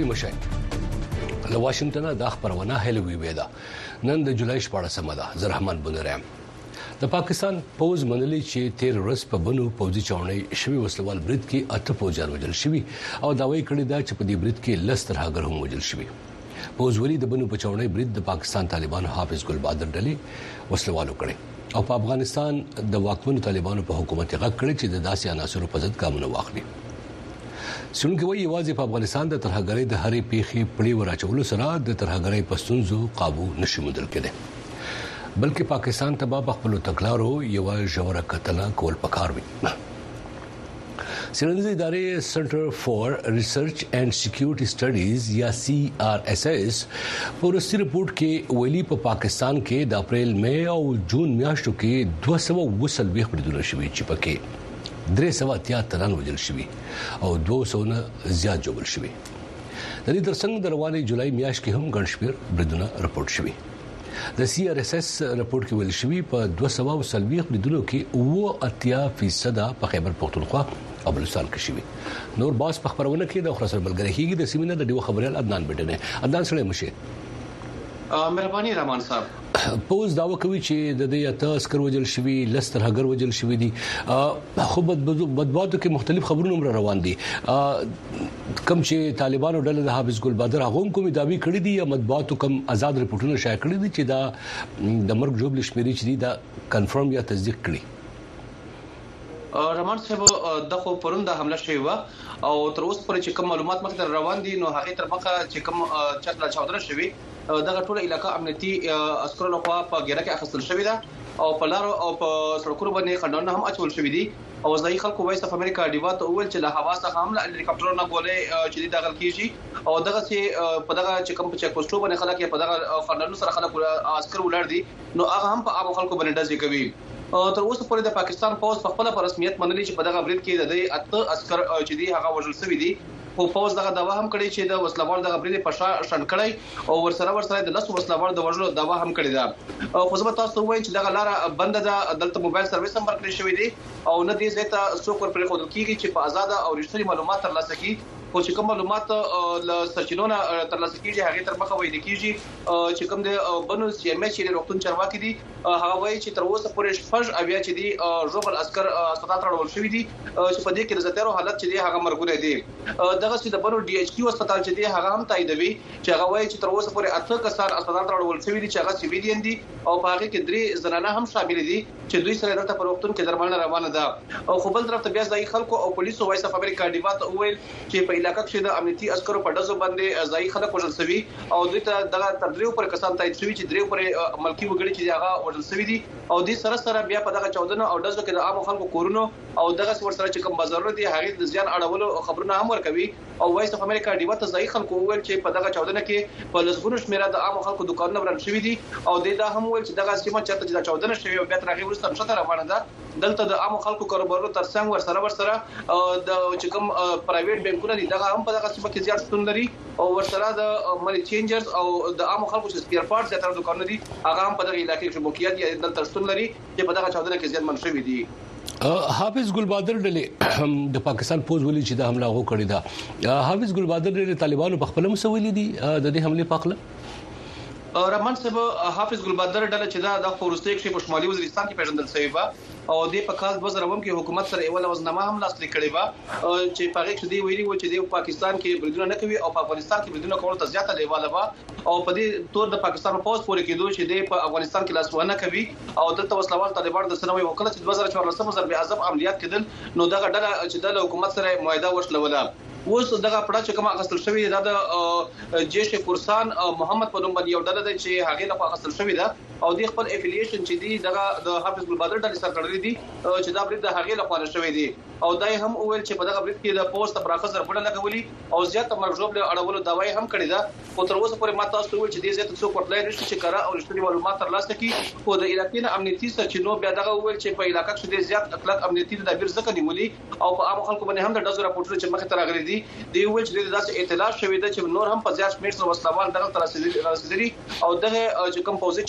ستړي مشئ له واشنگټن د خبرونه هلوي ویدا نن د جولای 14 ده زرحمان بنرام د پاکستان پوز منلي چې 13 ورځ په بنو پوزي چاونۍ شوی وسلوال برید کې 8 پوجان وجل شوی او داوی کړی دا چې په دې برید کې لستر هاګر هم وجل شوی پوز ولی د بنو په چاونۍ برید د پاکستان طالبان حافظ ګل بادر ډلې وسلوالو کړی او په افغانستان د واکمنو طالبانو په حکومت غږ کړی چې د داسې عناصرو په ضد ګامونه واخلي څنګه وایي واځي په افغانستان د ترهګرۍ د هرې پیخي پړی وراچولو سره د ترهګرۍ پښتونزو قابو نشي مدل کېده بلکې پاکستان ته په خپل تکلارو یو ژوره کتنه کول پکار وي سیندي ادارې سنټر فور ریسرچ اینڈ سکیورټي سټډیز یا CRSS پورستی رپورت کې ویلي په پاکستان کې د اپریل مې او جون میاشتو کې 220 بریدونه شوي چې پکې 380 تنان وجل شوي او 200 نه زیات جوړ شوي د دې ترڅنګ د رواني جولای میاشت کې هم ګڼشمیر بریدونه راپورټ شوي د CRSS رپورت کې ویل شوی په 240 بریدونو کې 80% په خیبر پختونخوا او بلوچستان کې شوی نور باس په خبرونه کې د خلاص ملګری هیګي د سیمینار د ډیو خبريال عدنان بټنه عدنان سره مشه مهرباني رحمان صاحب پوز داوا کوي چې د دې اته عسكر وجل شوی لستر هګر وجل شوی دي خو بدباتو کې مختلف خبرونه روان دي کم چې طالبانو ډله د حافظ ګل بادر هغه کومې داوی کړې دي یا مطبوعاتو کم آزاد رپورټونه شایع کړي دي چې دا د مرګ جوړ لشمري چې دا کنفرم یا تصدیق کړي رحمان صاحب د خو پرون د حمله شوی و او تر اوسه پورې چې کوم معلومات مخته روان دي نو هغه تر مخه چې کوم چټلا چاودنه شوی دغه ټوله علاقہ امنیتي عسکرو لخوا په ګیره کې اخیستل شوی دا او په لارو او په سړکونو باندې خندونه هم اچول شوی دي او ځای خلکو وایي صف امریکا ډیوا ته ویل چې له هوا څخه هم هلیکاپټرونه بولې چې دغه کیږي او دغه چې په دغه چې کوم چک پوسټو باندې خلک په دغه خندونو سره خلک عسكر ولر دي نو هغه هم په عام خلکو باندې ډزې کوي تر اوسه پورې د پاکستان پوز په خپل رسمیت منلي چې په دغه برید کې د اته عسكر چې دي هغه وژل شوی دي او پوز دغه دوا هم کړی چې د وسلوال دغه برید په شان کړی او ورسره د لاسو وسلوال د وژلو دوا هم کړی دا خو زما تاسو وایم چې دغه لار بند ده دلته موبایل سرویس هم ورکړی شوی دی او نه دې زیاته څوک ورپرې خو کېږي چې په آزاد او رښتینی معلومات ترلاسه کړي خو چې کوم معلومات ل سرچینونه ترلاسه کیږي هغه تر مخه وایي کیږي چې کوم د بنو CMA چې روغتون چرواکي دي هغه وایي چې تر اوسه پورې شپږ اویا چې دي ژوبل عسكر اسپیټال راول شوی دي چې په دې کې د زتهرو حالت چې دي هغه مرګونه دي دغه چې د بنو DHQ اسپیټال چې دي هغه هم تاییدوي چې هغه وایي چې تر اوسه پورې اته کسان اسپیټال راول شوی دي چې هغه سیویلین دي او په هغه کې درې زنانه هم شامل دي چې دوی سره دلته په روغتون کې درملنه روانه ده او خو بل طرف ته بیا ځای خلکو او پولیسو وایي صف امریکا ډیوا ته ویل چې په علاقې کې د امنیتي عسکرو په ډزو باندې ځای خلک وژل شوی او دوی ته دغه تر دریو پر کسان تایید شوی چې دریو پر ملکی وګړي چې هغه وژل شوی دي او دې سره بیا په دغه چودنه او ډزو کې د عام خلکو کورونو او دغه ورسره چې کوم بازارونه دي هغه د ځان اړولو خبرونه هم ورکوي او وایس اف امریکا ډیوا ته ځای خلکو ویل چې په دغه چودنه کې په لسګونو شمیره د عام خلکو دکانونه ورن شوی دي او دا هم ویل چې دغه سیمه چرته چې چودنه شوی او بیا تر هغه وروسته مشته روانه ده دلته د عام خلکو کاروبارونو ترڅنګ ورسره د چې کوم پرایویټ بانکونه دي دغه هم په دغه سیمه کې زیات ستون لري او ورسره د مانی چینجرز او د عام خلکو چې سپیر پارټس زیاتره دکانونه دي هغه هم په دغه علاقې کې موقعیت دي دلته ستون لري چې په دغه چودنه کې زیات منشوي دي حافظ ګل بادر ډلې د پاکستان پوز ویلي چې د حمله غو کړی دا حافظ ګل بادر ډلې طالبانو په خپل مسوولې دي د دې حمله په خپل رحمان صاحب حافظ ګل بادر ډله چې دا د فورستیک شي په شمالي وزیرستان کې پیژندل شوی و او د په کال 2009 کې حکومت سره یو لوزنامه هم لاسلیک کړې و چې په هغه کې دی ویلي و چې د پاکستان کې بریدونه نه کوي او په افغانستان کې بریدونه کول ته زیاته لیواله و او په دې تور د پاکستان پوز پورې کېدو چې د افغانستان کې لاسونه کوي او دلته وسلوال طالبان د سنوي وکړه چې 2014 ضرب اعظم عملیات کېدل نو دغه ډله چې د حکومت سره معاهده وشلوله اوس دغه پړه چې کوم اخستل شوی دا د جيش فرسان محمد په نوم باندې یو ډله ده چې هغه له اخستل شوی ده او د خپل افیلیشن چې دی دغه د حافظ ګل بادر ډلې سره کړی دي چې دا برید د هغه له خوا شوی دی او دای هم ویل چې په دغه برید کې د پوسټ پراخه ضربونه لګولي او زیات مرجوب له اړولو داوای هم کړی ده خو تر اوسه پورې ماته تاسو ویل چې دې زیات څوک ورتلای نشي چې کارا او رښتینی معلومات ترلاسه کړي خو د علاقې امنیتي سرچینو بیا دغه ویل چې په علاقې کې زیات اطلاق امنیتي تدابیر ځکه نیولي او په عام خلکو باندې هم د ډزو راپورټونه چې مخه تر غلي دي دی ویل چې داسې اطلاع شوې ده چې نور هم په زیات شمېر سره وسلوال دغه تر رسیدلي او دغه چې کوم پوزي چونې د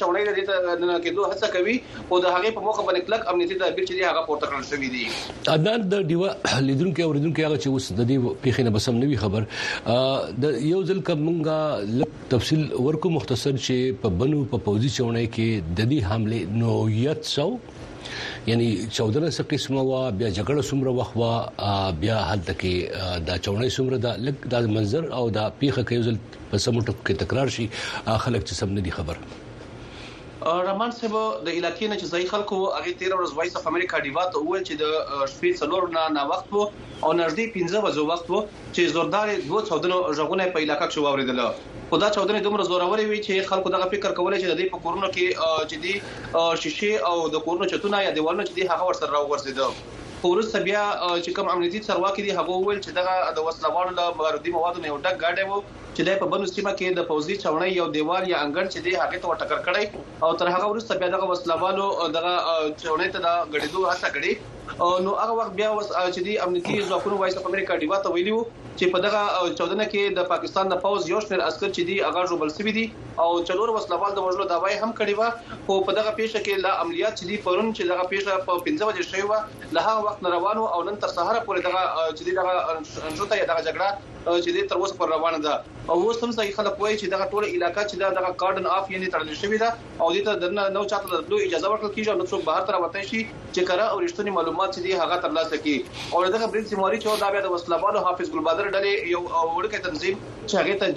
علاقې ته نه کېدو هڅه کوي او د هغه په موخه باندې کلک امنیتي تدابیر چې هغه پورته کړل شوی دي. عدنان د دیوه لیدونکو اوریدونکو هغه چې اوس د دې پیښې نه بسم نوي خبر د یو ځل کومه تفصیل ورکو مختصر چې په بنو په پوزي چونې کې د دې حمله نوعیت سو یعنی 14 سه قسمه وا بیا جګړه سمره وخوا بیا حالت کې دا چونې سمره دا منظر او دا پیخه کې ځل په سمټو کې تکرار شي خلک چې سم نه دي خبر. رحمان صاحب د علاقې نه چې ځای خلکو هغه 13 ورځ وایس اف امریکا دیوات او چې د شپې څلور نه وخت او نږدې 15 بجو وخت چې زوردار 214 ژغونه په علاقې کې واوریدل. خدا 14 دومره زوروري وي چې خلکو دغه فکر کولای چې د دې په کورونو کې چې دي شیشه او د کورونو چتونه یا دیوالونه چې دي هغه ورسره راوغورځیدل. ورسته بیا چې کوم امنیتي څرواکي دي هغه ویل چې دغه د وسلوالو له باروتي موادو نه ډک گاډي وو چې په بنو سیمه کې د پوزي چونې یو دیوال یا انګړ چې دی هغه ته ټکر کړی او تر هغه ورسته بیا دغه وسلوالو دغه چونې ته د غړېدو هڅه کړې نو هغه وخت بیا چې دی امنیتي ځواکونو وایس اف امریکا دیوات ویلیو چې په دغه 14 کې د پاکستان د پوز یو شمېر عسكر چې دی هغه جوړل شوی دي او څلور وسلوال د وژلو داوای هم کړی و خو په دغه پیښه کې لا عملیات چې دی پرون چې دغه پیښه په 15 بجې شوی و له هغه وخت روانو او نن تر سهار پورې دغه چې دی دغه انجوته یا دغه جګړه چې دی تر اوسه پر روانه ده او اوس هم ځای خلک وایي چې دغه ټوله علاقہ چې دغه کارډن اف یعنی تړل شوی ده او دې ته درنه نو چاته د اجازه ورکړل کیږي نو څوک بهر تر وته شي چې کړه او رښتونی معلومات چې دی هغه ترلاسه کړي او دغه برید سیماري چې دا بیا د وسلوالو حافظ ګلبادر ډلې یو وړکه تنظیم چې هغه ته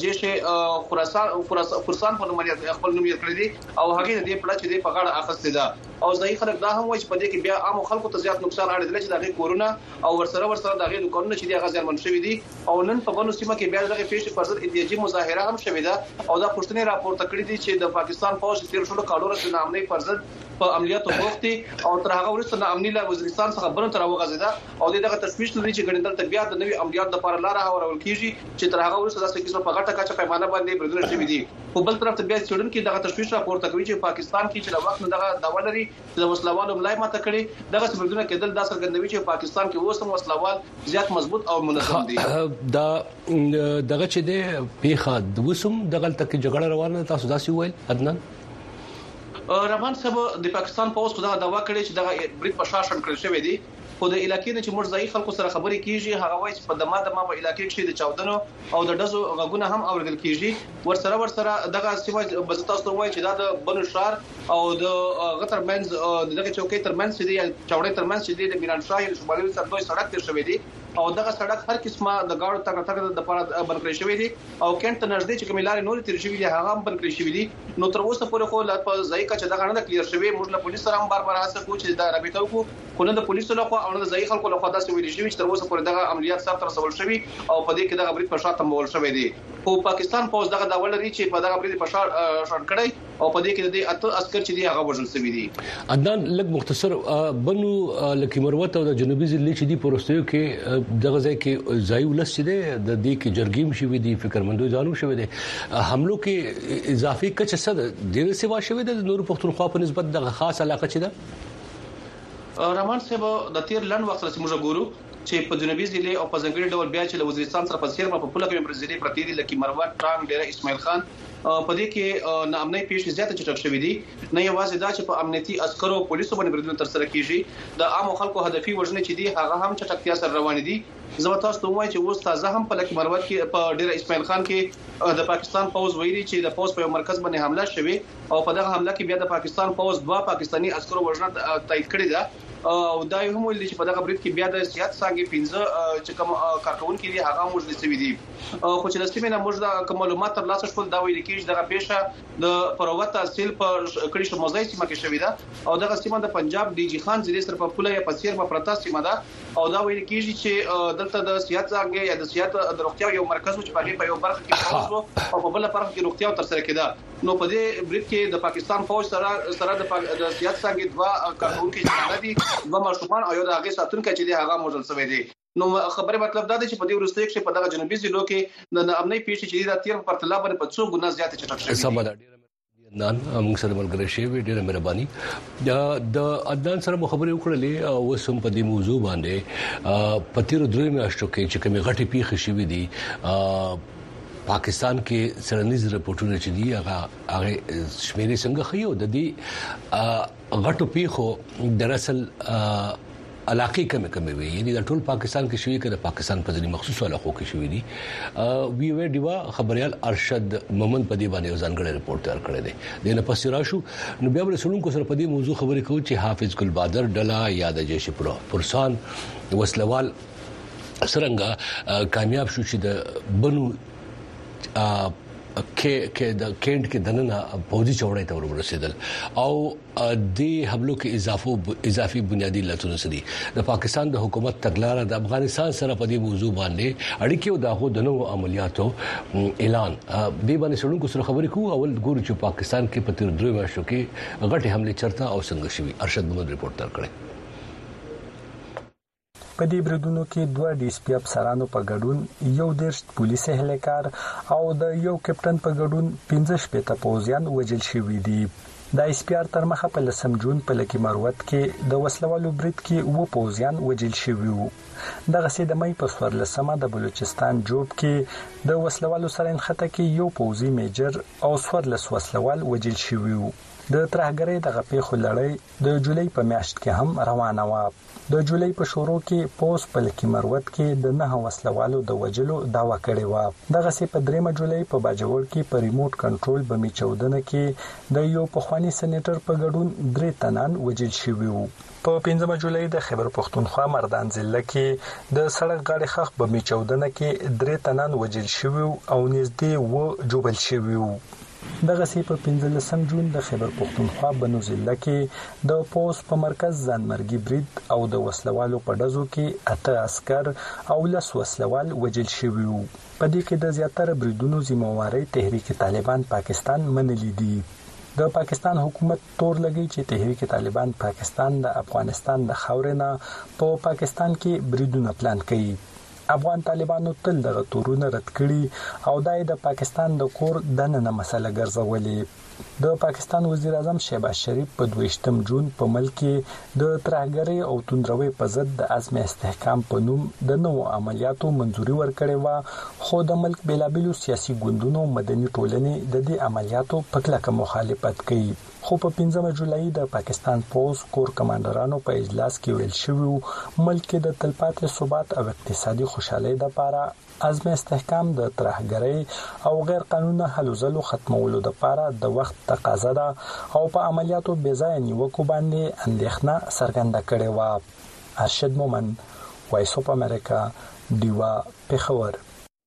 جيش فرسان په نوم یې خپل نوم یې کړی دي او هغه دې پړه چې دې په غاړه اخستې ده او ځای خلک دا هم وایي چې په دې کې بیا عام خلکو ته زیات نقصان اړیدل چې دغه کورونا او ورسره دغه دکانونه چې دغه ځان منشوي دي او نن په بنو سیمه کې بیا دغه پیښې پر ضد احتجاجي مظاهره هم شوې ده او دا پښتني راپورته کړی دي چې د پاکستان فوج تیر شلو کالو رسنه امنیت پر ضد په عملیاتو بوختي او تر هغه وروسته د امنیت له وزیرستان څخه برن تر وغځیدا او دغه تشویش لري چې ګڼل ته بیا د نوي عملیات لپاره لار هاورول کیږي چې تر هغه وروسته د سکیسو په غټه کچه پیمانه باندې بردونه شوي دي په بل طرف ته بیا چړن کې دغه تشویش راپورته کوي چې پاکستان کې چې د وخت دغه داولري د وسلوالو ملای ماته کړي دغه بردونه کېدل د څرګندوي چې پاکستان کې اوس هم وسلوال زیات مضبوط او منظم دي. دا دغه چې د پیخه د وسم دغه تک جګړه روانه تاسو داسې ویل عدنان رحمان صاحب د پاکستان پوز خو دا دوا کړی چې دغه برید په شاشن کړی شوی دی خو د علاقې نه چې موږ ځای خلکو سره خبرې کیږي هغه وایي چې په دمه په علاقې کې د چاودنو او د ډزو غږونه هم اوریدل کیږي ورسره دغه سیمه بزتاستو وایي چې دا د بنو شار او د غتر منز دغه چوکۍ تر منځ چې دی چوړې تر منځ چې دی د میران شاه شمالي سرحدي سړک تیر شوی دی او دغه سړک هر قسمه د گاډو تګ د لپاره بنکړی شوی دی او کینټ نږدې چې کوملارې نور تیر شوی دی هغه هم بنکړی شوی دی نو تر اوسه پورې خو لا په ځای کې چې دغه نه کلیر شوی موږ له پولیس سره هم بار هڅه کوو چې دا رابطه وکړو خو نه د پولیسو له خوا او نه د ځای خلکو له خوا داسې ویل شوی چې تر اوسه پورې دغه عملیات سره رسول شوی او په دې کې دغه برید په شاته مول شوی دی خو پاکستان پوز دغه داول لري چې په دغه برید په شاټ کړی او په دې کې د اته عسكر چې دی هغه وژل شوی دي. عدنان لږ مختصر بنو لکه مروت او د جنوبي ځل چې دی پروستیو کې دغه ځای کې ځای ولس چې دی د دې کې جرګیم شوی دی فکرمندو ځانو شوی دی حملو کې اضافي کچ صد ډیر سیوا شوی دی د نور پښتونخوا په نسبت دغه خاص علاقه چې ده رحمان صاحب د تیر لن وخت سره موږ ګورو چې په جنوبي ضلع او په ځنګړي ډول بیا چې له وزیرستان سره په سیرما په پوله کې مرزلي پرتی دي لکه مروت ټانګ ډیر اسماعیل خان په دې کې نامنۍ پیښې زیاته چټک شوې دي نه یوازې دا چې په امنیتي عسکرو پولیسو باندې بریدونه تر سره کیږي د عام خلکو هدفي وژنې چې دي هغه هم چټکتیا سره روان دي زه تاسو ته وایم چې اوس تازه هم په لکه مروت کې په ډیر اسماعیل خان کې د پاکستان پوز ویلي چې د پوز په مرکز باندې حمله شوه او په دغه حمله کې بیا د پاکستان پوز 2 پاکستانی عسکرو وژنه تایید کړې ده او دا هم ویل چې په دغه برید کې بیا د سیاست څنګه 15 چې کوم کارکونکو دي هغه موږ نسوي دي خو چې لسمه نه موږ د معلومات تر لاسه شول دا ویل کېږي دغه پیښه د پروت تحصیل په کړي شو موزای سیمه کې شوې ده او دغه سیمه د پنجاب ډي جی خان ضلع سره په پوله یا پسیر په پرتا سیمه ده او دا ویل کېږي چې دلته د سیاست څنګه یا د سیاست د روغتیا یو مرکز چې په یو برخه کې او په بل برخه کې روغتیا تر سره کېده نو په دې برید کې د پاکستان فوج سره د سیاست څنګه 2 کارکونکو چې دي دوه ماشومان او یو د هغه ساتونکو چې دی هغه موجل شوی دی نو خبره مطلب دا دی چې په دې ورسته کې په دغه جنوبي ضلعو کې د امنیت پیښې چې د تیر په پرتله باندې په څو ګونه زیات چټک شوی سم ده نن موږ سره ملګری شي ډیره مهرباني د عدنان سره خبرې وکړلې او سم په دې موضوع باندې په تیر درې میاشتو کې چې کومه غټي پیښې شوې دي پاکستان کې سرنیز رپورټونه چې دي هغه شمیرې څنګه خيو د دې غټو پیخو دراصل علاقې کم وي یعنی د ټول پاکستان کې شوی کړه پاکستان په ځینې مخصوص علاقو کې شوی دي وی وی دیوا خبريال ارشد مومن په دې باندې ځانګړی رپورټ تیار کړی دی د نه پس راشو نو بیا ورسولونکو سره په دې موضوع خبرې کوو چې حافظ ګل بادر ډلا یا د جيش پرسان وسلوال څنګه کامیاب شو چې د بنو کې د کینټ کې دننه پوځي چوړې ته ورسېدل او د حملو کې اضافي بنیادی علتونه سدي د پاکستان د حکومت تګلارې د افغانستان سره په دې موضوع باندې اړیکې او دغه د نوو عملیاتو اعلان به باندې سړونکو سره خبرې کوو اول ګورو چې پاکستان کې په تیر 2 میاشتو کې غټي حمله چرته او څنګه شوی ارشد محمد رپورټ تر کړی په دې بریدونو کې 2 ډي اس پی افسرانو په ګډون یو دیرش پولیس اهلکار او د یو کپټن په ګډون 15 شپته پوځیان وژل شوي دي د اس پی ار تر مخه په 10 جون په لکی مروت کې د وسلوالو برید کې و پوځیان وژل شوي وو دغه سي د مې په 14مه د بلوچستان جوب کې د وسلوالو سره انخته کې یو پوځي میجر او 14 وسلوال وژل شوي وو د ترهګرۍ د غپې خلړۍ د جولای په میاشت کې هم روانه و د جولای په شورو کې پوس په لکی مروت کې د 9 وسلوالو د وجلو داوا کړې و دغه سي په 3 جولای په باجوړ کې په ریموټ کنټرول بمی 14 کې د یو پخوانی سېنیټر په ګډون 3 تنان وژل شوي وو په 15 جولای د خیبر پختونخوا مردان ضلع کې د سړک غاړې خخ بمی 14 کې 3 تنان وژل شوي او نږدې و جوبل شوي وو دغه سی په 15 جون د خیبر پختونخوا بنو ضلع کې د پوس په مرکز ځانمرګي برید او د وسلوالو په ډزو کې 8 عسكر او 10 وسلوال وژل شوي وو په دې کې د زیاتره بریدونو ذمہواری تحریک طالبان پاکستان منلي دي د پاکستان حکومت تور لګی چې تحریک طالبان پاکستان د افغانستان د خاورینه په پاکستان کې بریدونه پلان کوي افغان طالبانو تل دغه تورونه رد کړي او د پاکستان د کور دننه مسله ګرځولې د پاکستان وزیر اعظم شهباز شریف په 22 جون په ملک کې د ترهګرۍ او توندروي په ضد د عزم استحکام په نوم د نوو عملیاتو منځوري ورکړې و خو د ملک بیلابلو سیاسي ګوندونو مدني ټولنې د دې عملیاتو په کلکه مخالفت کوي خو په 15 جولای د پاکستان پوز کور کمانډرانو په اجلاس کې ویل شوی ملک کې د تلپاتې ثبات او اقتصادي خوشحالۍ لپاره عزم استحکام د ترهګرۍ او غیر قانوني هلو ځلو ختمولو لپاره د وخت تقاضا ده او په عملیاتو بېځایه نیوکو باندې اندېښنه څرګنده کړې و ارشد مومن وایس اف امریکا دیوا پیښور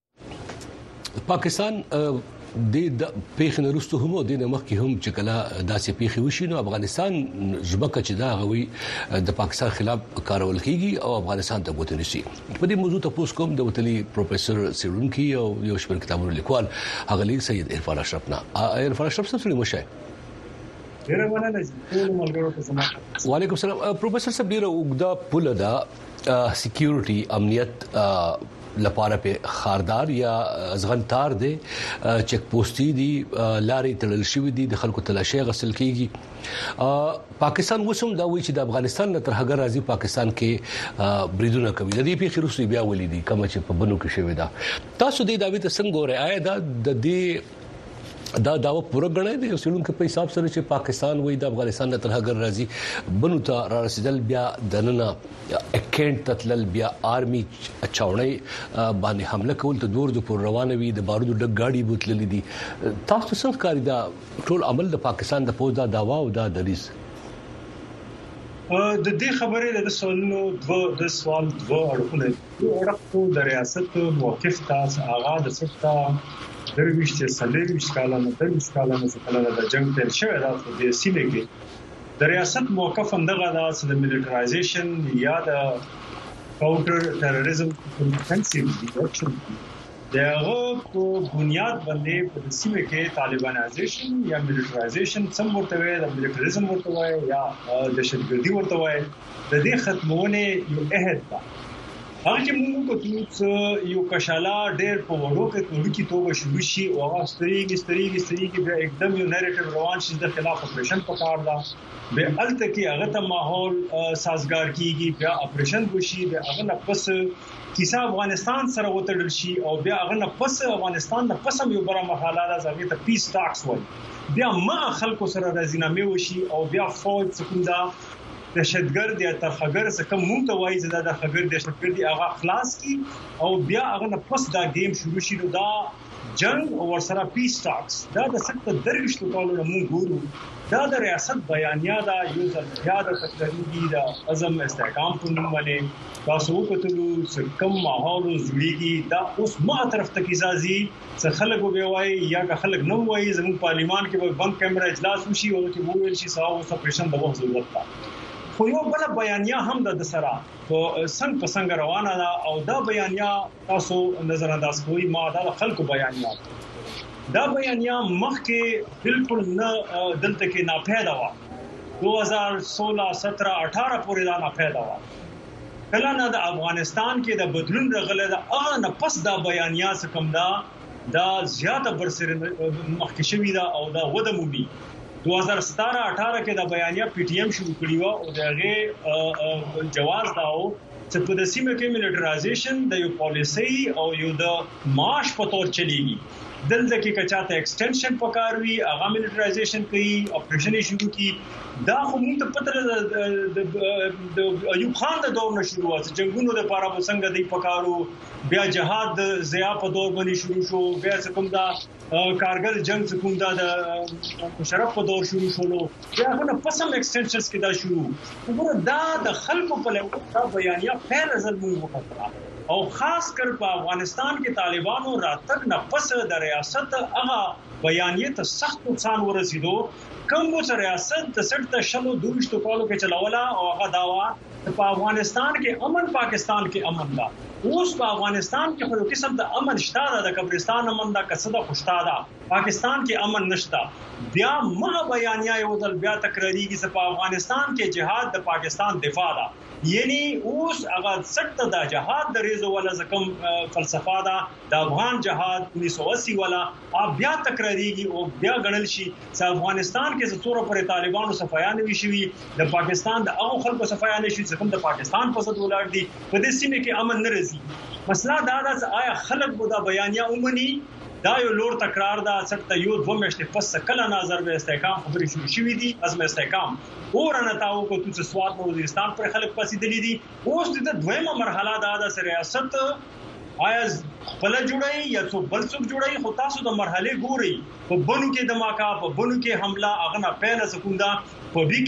پاکستان د پیښ نرستو هم د مخ کې هم چې کله داسې پیښ وشي نو افغانستان ځبکه چې دا غوي د پاکستان خلاف کارول کیږي او افغانستان ته غوته نشي په دې موضوع ته پوس کوم د وتلی پروفیسور سیرونکی او یو شمېر کتابونو لیکوال هغه لیک سید عرفان اشرف نه عرفان اشرف څه مشه ډیره مننه ټول ملګرو ته زما وعلیکم السلام پروفیسور صاحب ډیره وګدا پوله دا سکیورټي امنیت لپاره په خاردار یا ځغنتار دي چک پوسټي دي لاري تړل شوې دي د خلکو تلاشي غسل کیږي پاکستان وسوم دا وایي چې د افغانستان نه تر هغه راځي پاکستان کې بریدونه کوي د دې په خروسي بیا ولیدي کوم چې په بنو کې شوی دا تاسو دې داوی ته څنګه ګورئ آیا د دې دا داوا پوره غړای دي سړونکو په حساب سره چې پاکستان وای د افغانستان تر هغه راځي بنو ته را رسیدل بیا دننه اکینټ تتلل بیا آرمي چاونۍ باندې حمله کول ته دور د پر روانه وي د بارودو ډګ گاډي بوتللې دي تاسو څنګه کاری دا ټول عمل د پاکستان د فوج دا داوا او دا دریس د دې خبرې د سوالونو د سوال دوه اړخونه یو اړخ د ریاست موقف تاسو آغاز ستا درویش چې سلیریش کالانه څخه کله د جنگ تر شوی دا د سیمه کې د ریاست موقف اندغه د ملټرایزیشن یا د کاونټر ټیرریزم ډیفنسیو ډیټکشن دغه په بنیاد باندې په سیمه کې طالبانایزیشن یا ملټرایزیشن سم ورته وي د ملټریزم ورته وي یا دهشتګردي ورته وي د دې ختمونه یو عہد ده هغه چې موږ په توګه یو کشاله ډېر په وړو کې ټول کې توګه شروع شي او هغه ستريږي به एकदम یو نریټیو روان شي د خلاف اپریشن پکار دا به الته کې هغه ته ماحول سازگار کیږي بیا اپریشن وشي به هغه نه پس کیسه افغانستان سره وتړل شي او بیا هغه نه پس افغانستان نه پس یو بره مرحله ده چې ته پیس ټاکس وایي بیا ما خلکو سره راځینامه وشي او بیا فوج سکوندا دهشتګرد یا ترخګر څخه کوم ته وایي چې دا خګر دهشتګردي هغه خلاص کی او بیا هغه نه پس دا گیم شروع شي نو دا جنگ او ورسره پیس ټاکس دا د سخت درويشتو کولو موږ ګورو دا د ریاست بیانیه دا یو ځل یاد تکراری دا عزم استحکام په نوم باندې تاسو وکړو چې کوم ماحول جوړیږي دا اوس ما طرف ته کیزازي چې خلک وایي یا خلک نو وایي زموږ پارلیمان کې به بند کیمرا اجلاس وشي او چې وویل شي ساو سپریشن د وخت ضرورت ده خو یو بل بیانیه هم د سره په څنګه په څنګه روانه ده او دا بیانیه تاسو نظر انداز کوئ ما دا خلکو بیانیه دا بیانیه مخکې بالکل نه دلته کې ناپیدا و 2016 17 18 پورې دا ناپیدا و کله نه د افغانستان کې د بدلون رغله ده نه پس دا بیانیه څخه کم دا زیاته برسره مخکې شوې ده او دا وده مومي 2017-18 کې د بیانیه پی ټی ایم شروع کړی و او دغه جواز داو چې په د سیمه کې ملټرایزیشن د یو پالیسي او یو د معاش په تور چلیږي دلته کې کچاته ایکسټنشن پکاروي هغه ملټرایزیشن کوي اپریشن شروع کی دا خو موږ ته پته د ایوب خان د دور نه شروع و چې جنگونو د لپاره وسنګ دی پکارو بیا جهاد د ضیا په دور باندې شروع شو بیا کوم دا کارګل جنگ کوم دا د مشرف په دور شروع شولو بیا هغه پسم ایکسټنشنز کې دا شروع وګوره دا د خلکو په لور دا بیانیه فعل ازل موږ وکړه او خاص کر په افغانستان کې طالبانو راتګ نه پس د ریاست هغه بیانیه ته سخت نقصان ورسېدو کوم چې ریاست د سړت شلو دوشتو کولو کې چلاولا او هغه داوا په افغانستان کې امن پاکستان کې امن دا اوس په افغانستان کې خو قسم د امن شته د قبرستان امن دا قصده خوشتا ده پاکستان کې امن نشتا بیا ما بیانیه یو ځل بیا تکراریږي چې په افغانستان کې جهاد د پاکستان دفاع ده یعنی اوس هغه سخت د جهاد د ریزو ولا زکم فلسفه ده د افغان جهاد 1980 ولا بیا تکراریږي او بیا غنل شي چې افغانستان کې څوره پر طالبانو صفایان وی شي د پاکستان د هغه خلکو صفایان شي چې کوم د پاکستان په ضد ولر دي په دې سیمه کې امن نه راځي مسله دا ده چې آیا خلک به دا بیانیه ومني دا یو لور تکرار دا څخه یو دوه میاشتې پس کله نظر به استحکام خبرې شروع شوې دي عزم استحکام اورنه تاو کو چې سواد وزیرستان پر خلک پسې دلی دي اوس د دویمه مرحله دا د ریاست آیا خپل جوړي یا څو بل څوک جوړي خو تاسو د مرحله ګوري په بنو کې دماکا په بنو کې حمله اغه پهله سکوندا په دې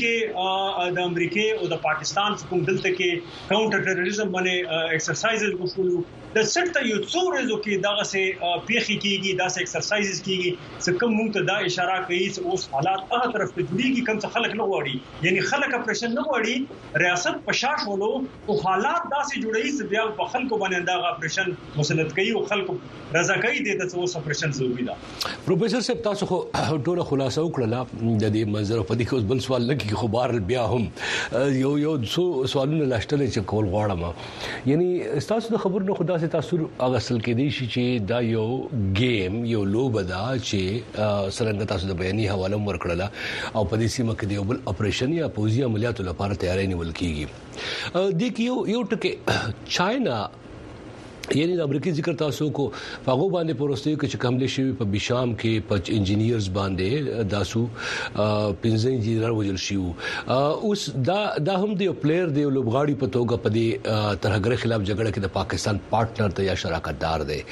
کې د امریکای او د پاکستان کوم دلته کې کاونټر ټیرریزم باندې ایکسرسایزز وشولو د سټه یو څو ورځو کې دغه سه پیخي کیږي داسې ایکسرسایزز کیږي چې کوم موږ ته دا اشاره کوي چې اوس حالات هغه طرف ته جوړیږي کوم څه خلک نه غواړي یعنی خلک اپریشن نه غواړي ریاست پشاش ولو او حالات داسې جوړي چې بیا په خلکو باندې دا اپریشن مسلط کوي او خلکو رضا کوي د تاسو اپریشن ضروري ده پروفیسور صاحب تاسو خو ټول خلاصو کړل د دې منظر په دې کې بل سوال لکه خو بار بیا هم یو څو سوالونه لاشتل چې کول غواړم یعنی تاسو د خبرونو خدا سي تاسو اغسل کې دي چې دا یو گیم یو لوبه ده چې سرنګ تاسو د بیاني حواله ورکړه او په دې سیمه کې یو بل اپریشن یا پوزي عملیاتو لپاره تیاری نیول کیږي د یو ټکه چاینا یعنی د امریکای ذکر تاسو کو هغه باندې پروستي کې کوم لشي په بشام کې په انجینیرز باندې داسو 15 انجینر وجل شيو اوس دا هم د پلیئر دی لوبغاړي په توګه په دې ترهګر خلاف جګړه کې د پاکستان پارټنر ته یا شراکت دار دی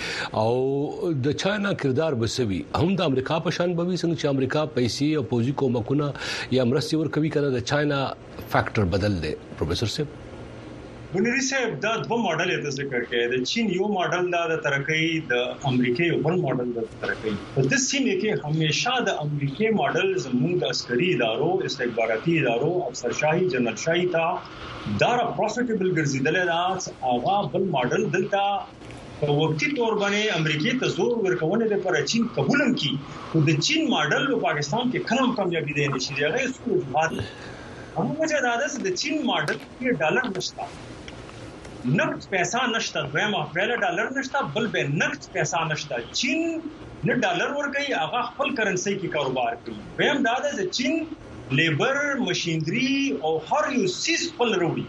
او د چاینا کردار بسوي هم د امریکا په شان بوي څنګه چې امریکا پیسې او پوزي کومکونه یا مرستي ور کوي کنه د چاینا فیکٹر بدل دی پروفیسور صاحب بنری صاحب دا دوه ماډل یې ذکر کړی د چین یو ماډل دا د ترقی د امریکای یو بل ماډل د ترقی په دې سیمه کې همیشه د امریکای ماډل زموږ د عسکري ادارو استخباراتي ادارو افسرشاهي جنرال شاهي تا دا پروفیټیبل ګرځیدل دا هغه بل ماډل دلته په وقتی تور باندې امریکای ته زور ورکونه لپاره چین قبولم کی خو د چین ماډل په پاکستان کې کلم کامیابی دی نشي هغه سکوت هغه وجه دا ده چې د چین ماډل کې ډالر نشته نقد پیسې نشته، دویمه ویل ډالر نشته، بل به نقد پیسې نشته. چین نه ډالر ورکوي، هغه خپل کرنسي کې کاروبار کوي. ویم دا د چین لیبر ماشينري او هر یو سیس خپل وروړي.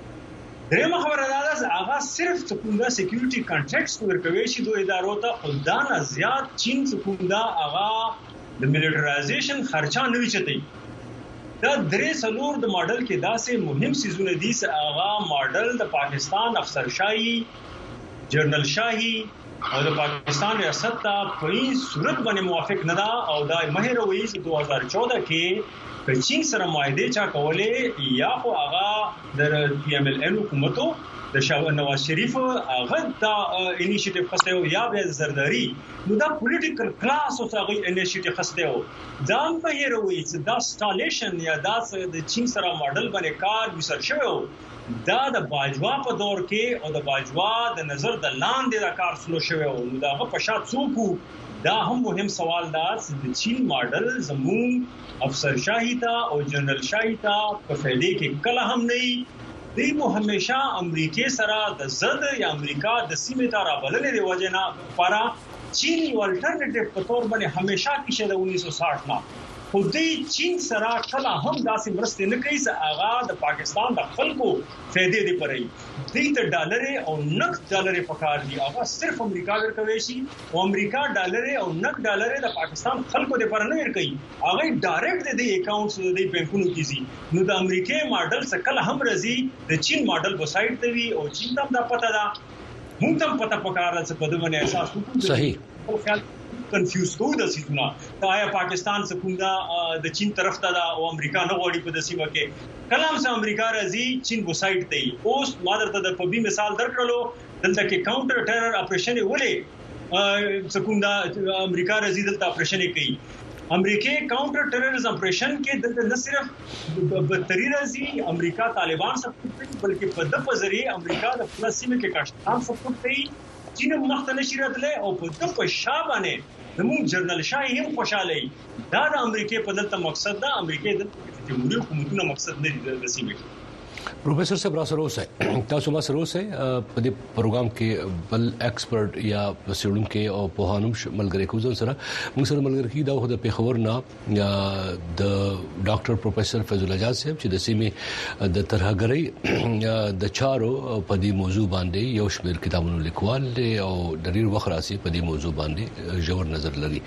درېمه خبره دا ده هغه صرف څنګه سکیورټي کانټریکټس ورکوي چې دوه ادارو ته خلدان زیات چین څنګه هغه د میلیټرایزیشن خرچه نه وچتي. دا درې څلور د ماډل کې داسې مهم سيزونه دي چې هغه ماډل د پاکستان افسرشاهي، جنرال شاهي او د پاکستان ریاست ته په هیڅ صورت باندې موافق نه ده. او دا مهر وایي چې 2014 کې چین سره معاهده چا کولې یا خو هغه د پی ام ال ان حکومتو د نواز شریف هغه دا انیشیټیو خسته یا به زرداری نو دا پولیټیکل کلاس او هغه انیشیټیو خسته ځان په هیروي چې دا سټالیشن یا دا د چین سره ماډل باندې کار وسر شوی دا د باجوا په دور کې او د باجوا د نظر د لاندې دا کار سلو شوی نو دا په شات څوک دا هم مهم سوال دا چې د چین ماډل زمون افسر شاهی تا او جنرال شاهی تا په فائدې کې کله هم نه دی مو همیشه امریکای سره د زد یا امریکا د سیمې ته رابللې دی وجنه لپاره چین یو الټرنیټیو په تور باندې همیشه کې شه د 1960 نه خو دې چین سره کله هم داسې مرسته نه کوي چې هغه د پاکستان د خلکو فائدې دی پرې دې ته ډالر او نقد ډالر په کار دی هغه صرف امریکا ورکوي شي او امریکا ډالر او نقد ډالر د پاکستان خلکو د پر نه ورکوي هغه ډایرکټ د اکاونټس د بانکونو کیږي نو د امریکای ماډل څخه کله هم راځي د چین ماډل په سایت ته وي او چین ته دا پته ده موږ ته پته پکاره چې په دغه احساس وکړو صحیح کنفیوز کوو د سیمه ته آیا پاکستان څخه د چین طرف ته دا او امریکا نه غوړي په دسیمه کې کلام سره امریکا راځي چین په سایت ته اوس مادر ته د پبي مثال درکړلو دلته کې کاونټر ټیرر اپریشن ولې څنګه امریکا راځي دلته اپریشن کوي امریکای کاونټر ټیرریزم اپریشن کې دلته نه صرف بدتري راځي امریکا طالبان سپورټ کوي بلکې په دغه ذریعہ امریکا د فلسطین کې کاشتان سپورټ کوي چین مختلف شرایطله او په دغه شابانه زموږ جنرال شاهي هم خوشاله دا د امریکای په دلته مقصد دا امریکای د جمهوریت حکومتونو مقصد نه دی د سیمې प्रोफेसर साहब रासरोस है تاسو ما سروس है په دې پروګرام کې بل ایکسپرت یا سړون کې او په هانم ملګری کوزن سره موږ سره ملګری دا د پیښور نه د ډاکټر پروفیسر فیض الله جان صاحب چې د سیمې د ترهګرۍ د چارو په دې موضوع باندې یو شمېر کتابونو لیکوال او د ډیر وخت راسي په دې موضوع باندې ژور نظر لري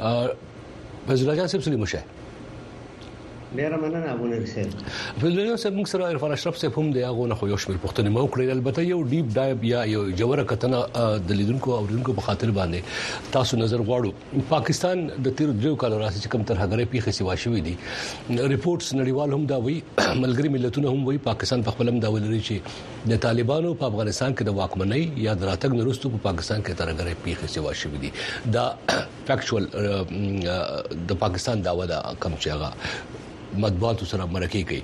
فیض الله جان صاحب سلام شه ډیر مننه ابو نور صاحب فلنو صاحب موږ سره عرفان اشرف صاحب هم دی هغه نه خو یو شمېر پښتني مو کړی البته یو ډیپ ډایب یا یو جوړه کتنه د لیدونکو او لیدونکو په خاطر باندې تاسو نظر غواړو پاکستان د تیر درو کال راځي چې کوم ترهګرۍ پیښې سیوا شوې دي ریپورتس نړیوال هم دا وایي ملګری ملتونه هم وایي پاکستان په خپل هم دا ولري چې د طالبانو په افغانستان کې د واکمنۍ یا دراتګ نرستو په پاکستان کې ترهګرۍ پیښې سیوا شوې دي دا فیکچوال د پاکستان داوا دا کم چې هغه مطبوعات سره مرکه کوي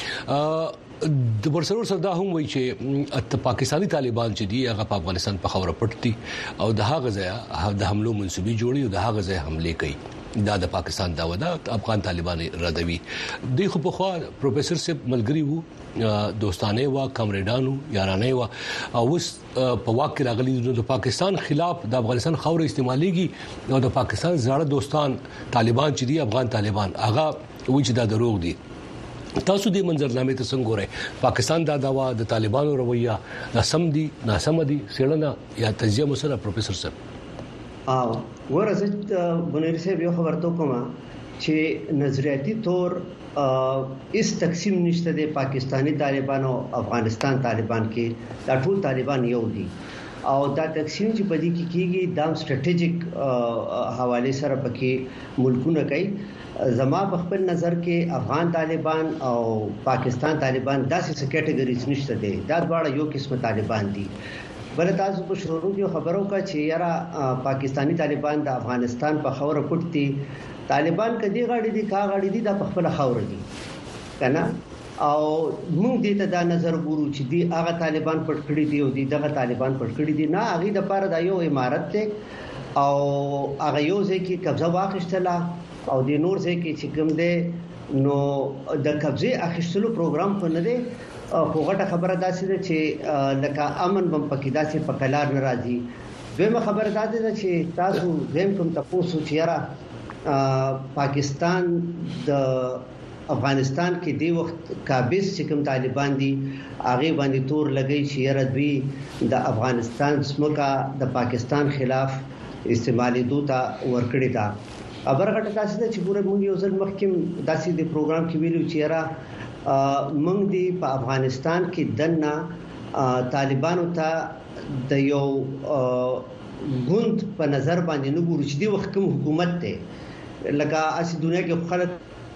د برسرور سره دا هم وایي چې پاکستانی طالبان چې دی هغه په افغانستان په خوره پټتي او د هغه ځای د حملو منسوبي جوړي او د هغه ځای حمله کوي دا د پاکستان داوا ده افغان طالبان ردوي دی خو په خوا پروفیسور صاحب ملګری وو دوستانه وا کمریډانو یارانه وا او اوس په واقع راغلي د پاکستان خلاف د افغانستان خوره استعماليږي او د پاکستان زړه دوستان طالبان چې دی افغان طالبان هغه وجه دا دروغ دي تاسو دې منظرنامه ته څنګه ګورئ پاکستان دا داوا د طالبانو رویه ناسم دي ناسم دي سړنه یا تجزیه مسله پروفیسور صاحب ورزه بنیر صاحب یو خبرته کومه چې نظریاتي تور اس تقسیم نشته د پاکستانی طالبان او افغانستان طالبان کې دا ټول طالبان یو دي او دا تقسیم چې په دې کې کیږي د سټریټیجیک حواله سره پکې ملکونه کوي زما په خپل نظر کې افغان طالبان او پاکستان طالبان داسې کټګوریز نشته دي دا دواړه یو قسم طالبان دي بل تاسو په شروع کې خبرو کا چې یاره پاکستانی طالبان د افغانستان په خوره پټتي طالبان کدي غاړي دي کا غاړي دي د خپل خوره دي کنه او موږ دې ته دا نظر ګورو چې دی هغه طالبان پټ کړی دي او دغه طالبان پټ کړی دي نه هغه د پاره د یو امارت ته او هغه یو ځکه قبضه واخیستله او د نور ځکه چې کوم دی نو د قبضه اخیستلو پروګرام په نه دی خو غټه خبره داسې ده چې لکه امن بم پکې داسې په کلار ناراضي دویمه خبره ده چې تاسو زم کوم تاسو چې را پاکستان د افغانستان کې دی وخت قابض چې کوم طالبان دي هغه باندې تور لګی چې یره دوی د افغانستان سمکا د پاکستان خلاف استعمالي دوتا ورکړی دا خبر غټه تاسو ته چې پوره مونږ یو ځل مخکې داسې د پروګرام کې ویلو چې یره مونږ دی په افغانستان کې دنه طالبانو ته د یو غوند په نظر باندې نه ګورو چې دی وخت کوم حکومت ته لکه اسی دنیا کې خلک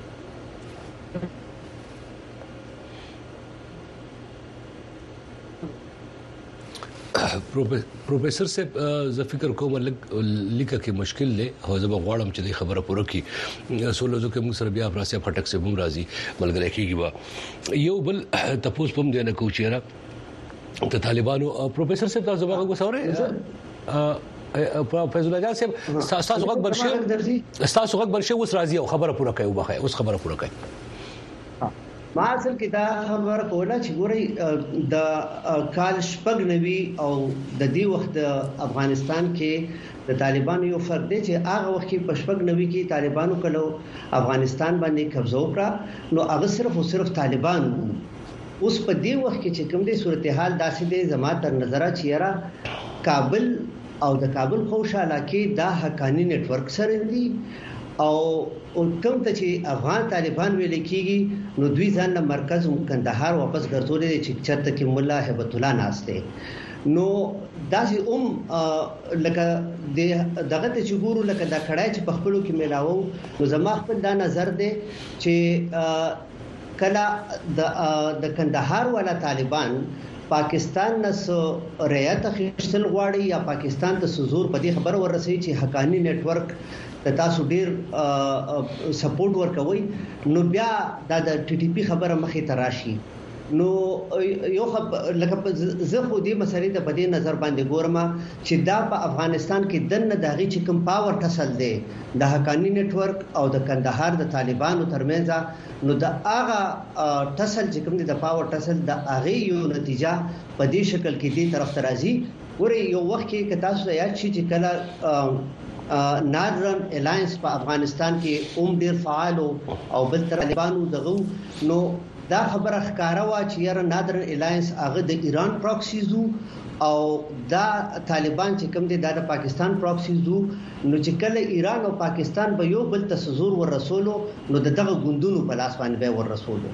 پروفیسر صاحب ز فکر کوم لیکه کې مشکل له او زما غواړم چې د خبره پوره کی سولوزو کې موږ سره بیا افراسه فټک سے بم راځي ملګری کېږي با یو بل تاسو پم دی نه کوچیرا ته طالبانو پروفیسر صاحب تاسو زما غوښوره فیض الله جان صاحب تاسو غږ برشه اوس راځي او خبره پوره کوي وبخه اوس خبره پوره کوي ما اصل کې دا خبر کوله چې ګوري د کال شپږ نوي او د دې وخت د افغانستان کې د طالبانو یو فرق دی چې هغه وخت کې په شپږ نوي کې طالبانو کلو افغانستان باندې قبضه وکړه نو هغه صرف او صرف طالبان اوس په دې وخت کې چې کوم دي صورتحال داسې دي زما تر نظر چیرې کابل او د کابل خوشاله کې دا حقانی نت ورک سره دي او کوم ته چې افغان طالبان ویل کېږي نو دوی ځان له مرکز کندهار واپس ګرځولې چې چرته کې مولا هیبت الله ناشته نو داسې لکه دغه ته چې ګورو لکه دا کړای چې په خپلو کې ملاوو نو زما خپل دا نظر دی چې کله د کندهار والا طالبان پاکستان نس ریاست خپل غواړي یا پاکستان ته سزور په دې خبر ورسېږي چې حقانی نت ورک تاسو ډیر سپورټ ورکوي نو بیا د ټي ټي پی خبره مخې ته راشي نو یو لکه زه خو دې مسلې ته په دې نظر باندې ګورم چې دا په افغانستان کې دنه دغه چې کوم پاور ټسل دی د حقانی نت ورک او د کندهار د طالبانو ترمنځ نو د هغه ټسل چې کوم دی د پاور ټسل د هغه یو نتیجه په دې شکل کې دی طرف ته راځي ورې یو وخت کې تاسو یاد شي چې کله نادرن الائنس په افغانستان کې ډیر فعال او بل طالبانو دغه نو دا خبره ښکارا وا چې یاره نادرن الائنس هغه د ایران پراکسیزو او دا طالبان چې کوم دي د پاکستان پراکسیزو نو چې کله ایران او پاکستان به یو بل تسزور ور رسولو نو دغه غوندونو په لاس باندې به ور رسولو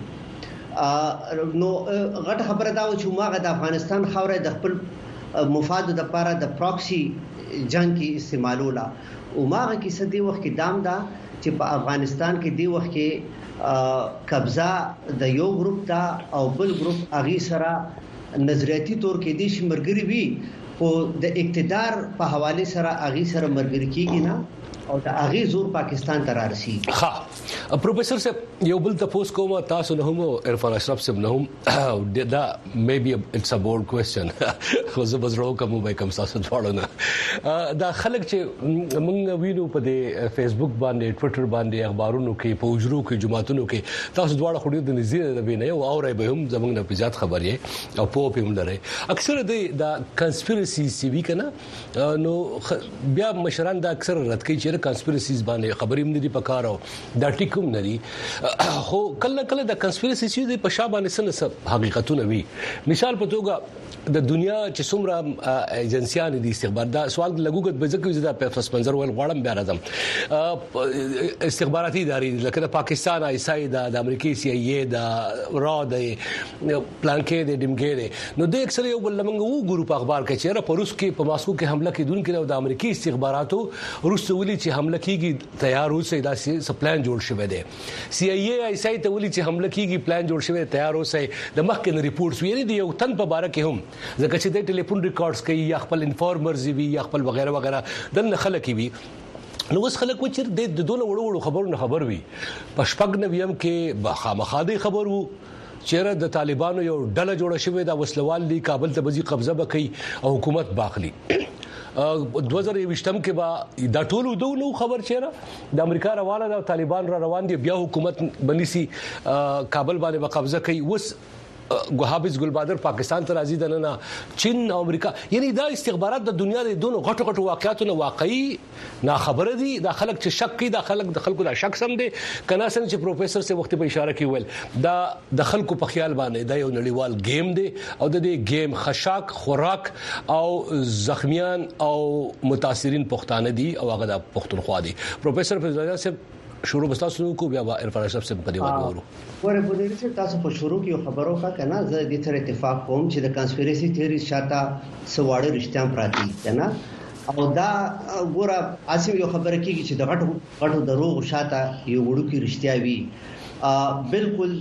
نو غټ خبره دا و چې ماغه د افغانستان خوره د خپل مفاد د لپاره د پراکسی جنگ کې استعمالولا او ماغه کې سدي وخت کې دام دا چې په افغانستان کې دی وخت کې قبضه د یو ګروپ تا او بل ګروپ اغي سره نظریاتي تور کې دي شمرګري وي او د اقتدار په حواله سره اغي سره مرګري کیږي نه او د اغي زور پاکستان ته رارسي ها پروفیسر صاحب یو بل تاسو کومه تاسو نه هم عرفان اشرف صاحب نه هم دا میبي اټس ا بورډ کوېسچن خو زه بزرو کوم به کوم تاسو ډوړو نه دا خلک چې موږ وینو په دې فیسبوک باندې ټوئیټر باندې اخبارونو کې پوجرو کې جماعتونو کې تاسو دواړه خوري د نظیر د بینه او اوري به هم زموږ نه پجات خبرې او په هم لري اکثر د کنسپیرسي سی وی کنه نو بیا مشران دا اکثر رد کوي چې کنسپیرسیز باندې خبرې هم دي په کار او دا ټیکوم نه دي خو کله کله د کنسپیرسیز د په شابه نسنه حقیقتونه وي مثال په توګه د دنیا چې څومره ایجنسیان دي استخبار دا سوال لګوګت به ځکه چې د پس منظر ول غواړم بیا راځم استخباراتي ادارې لکه د پاکستان آی اس آی د امریکای سی ای ای د را د پلانکې د ډیمګې نو د اکثر یو بل لمنګ وو ګروپ اخبار کې چې په روس کې په ماسکو کې حمله کیدونکو د امریکای استخباراتو روس ولي چې حمله کیږي تیار اوسئ دا پلان جوړ شوی دی سی ای ای آی اس آی ته ولي چې حمله کیږي پلان جوړ شوی تیار اوسئ د مخکې ریپورټس ویلي دی یو تن په باره کې هم ځکه چې د ټلیفون ریکارډز کوي یا خپل انفارمرز وي یا خپل وغیرہ وغیرہ د خلک وي نو اوس خلک و چې د دونه وړو خبرونه خبر وي په شپږ نویم کې خامخادي خبر وو چیرې د طالبانو یو ډله جوړه شوې د وسلوال دی کابل ته بځي قبضه وکړي او حکومت باخلي 2020 کې با دا ټول نو خبر چیرې د امریکا روانه د طالبان را روان دي بیا حکومت بنسي کابل باندې قبضه کوي وس حافظ ګلبادر پاکستان ته راځي د نه چین او امریکا یعنی دا استخبارات د دنیا د دوه غټو واقعیتونو واقعي نا خبره دي د خلک چې شک کوي د خلکو دا شک سم دي کنا څنګه چې پروفیسور سے وخت په اشاره کوي ول دا د خلکو په خیال باندې دا یو نړیوال گیم دی او د دې گیم خشاک خوراک او زخمیان او متاثرین پښتانه دي او هغه د پښتونخوا دي پروفیسور فیض سے شروع بستاسو کو بیا عرفان اشرف سے په دیوال ورو ورې بودری چې تاسو په شروع کې خبرو کا کنه زه د تر اتفاق کوم چې د کانسپیریسي تھیوری شاته سواړه رښتیا پراتی کنه او دا ګوره اسیم یو خبره کیږي چې د غټو دروغ شاته یو وړو کې رښتیا وي بالکل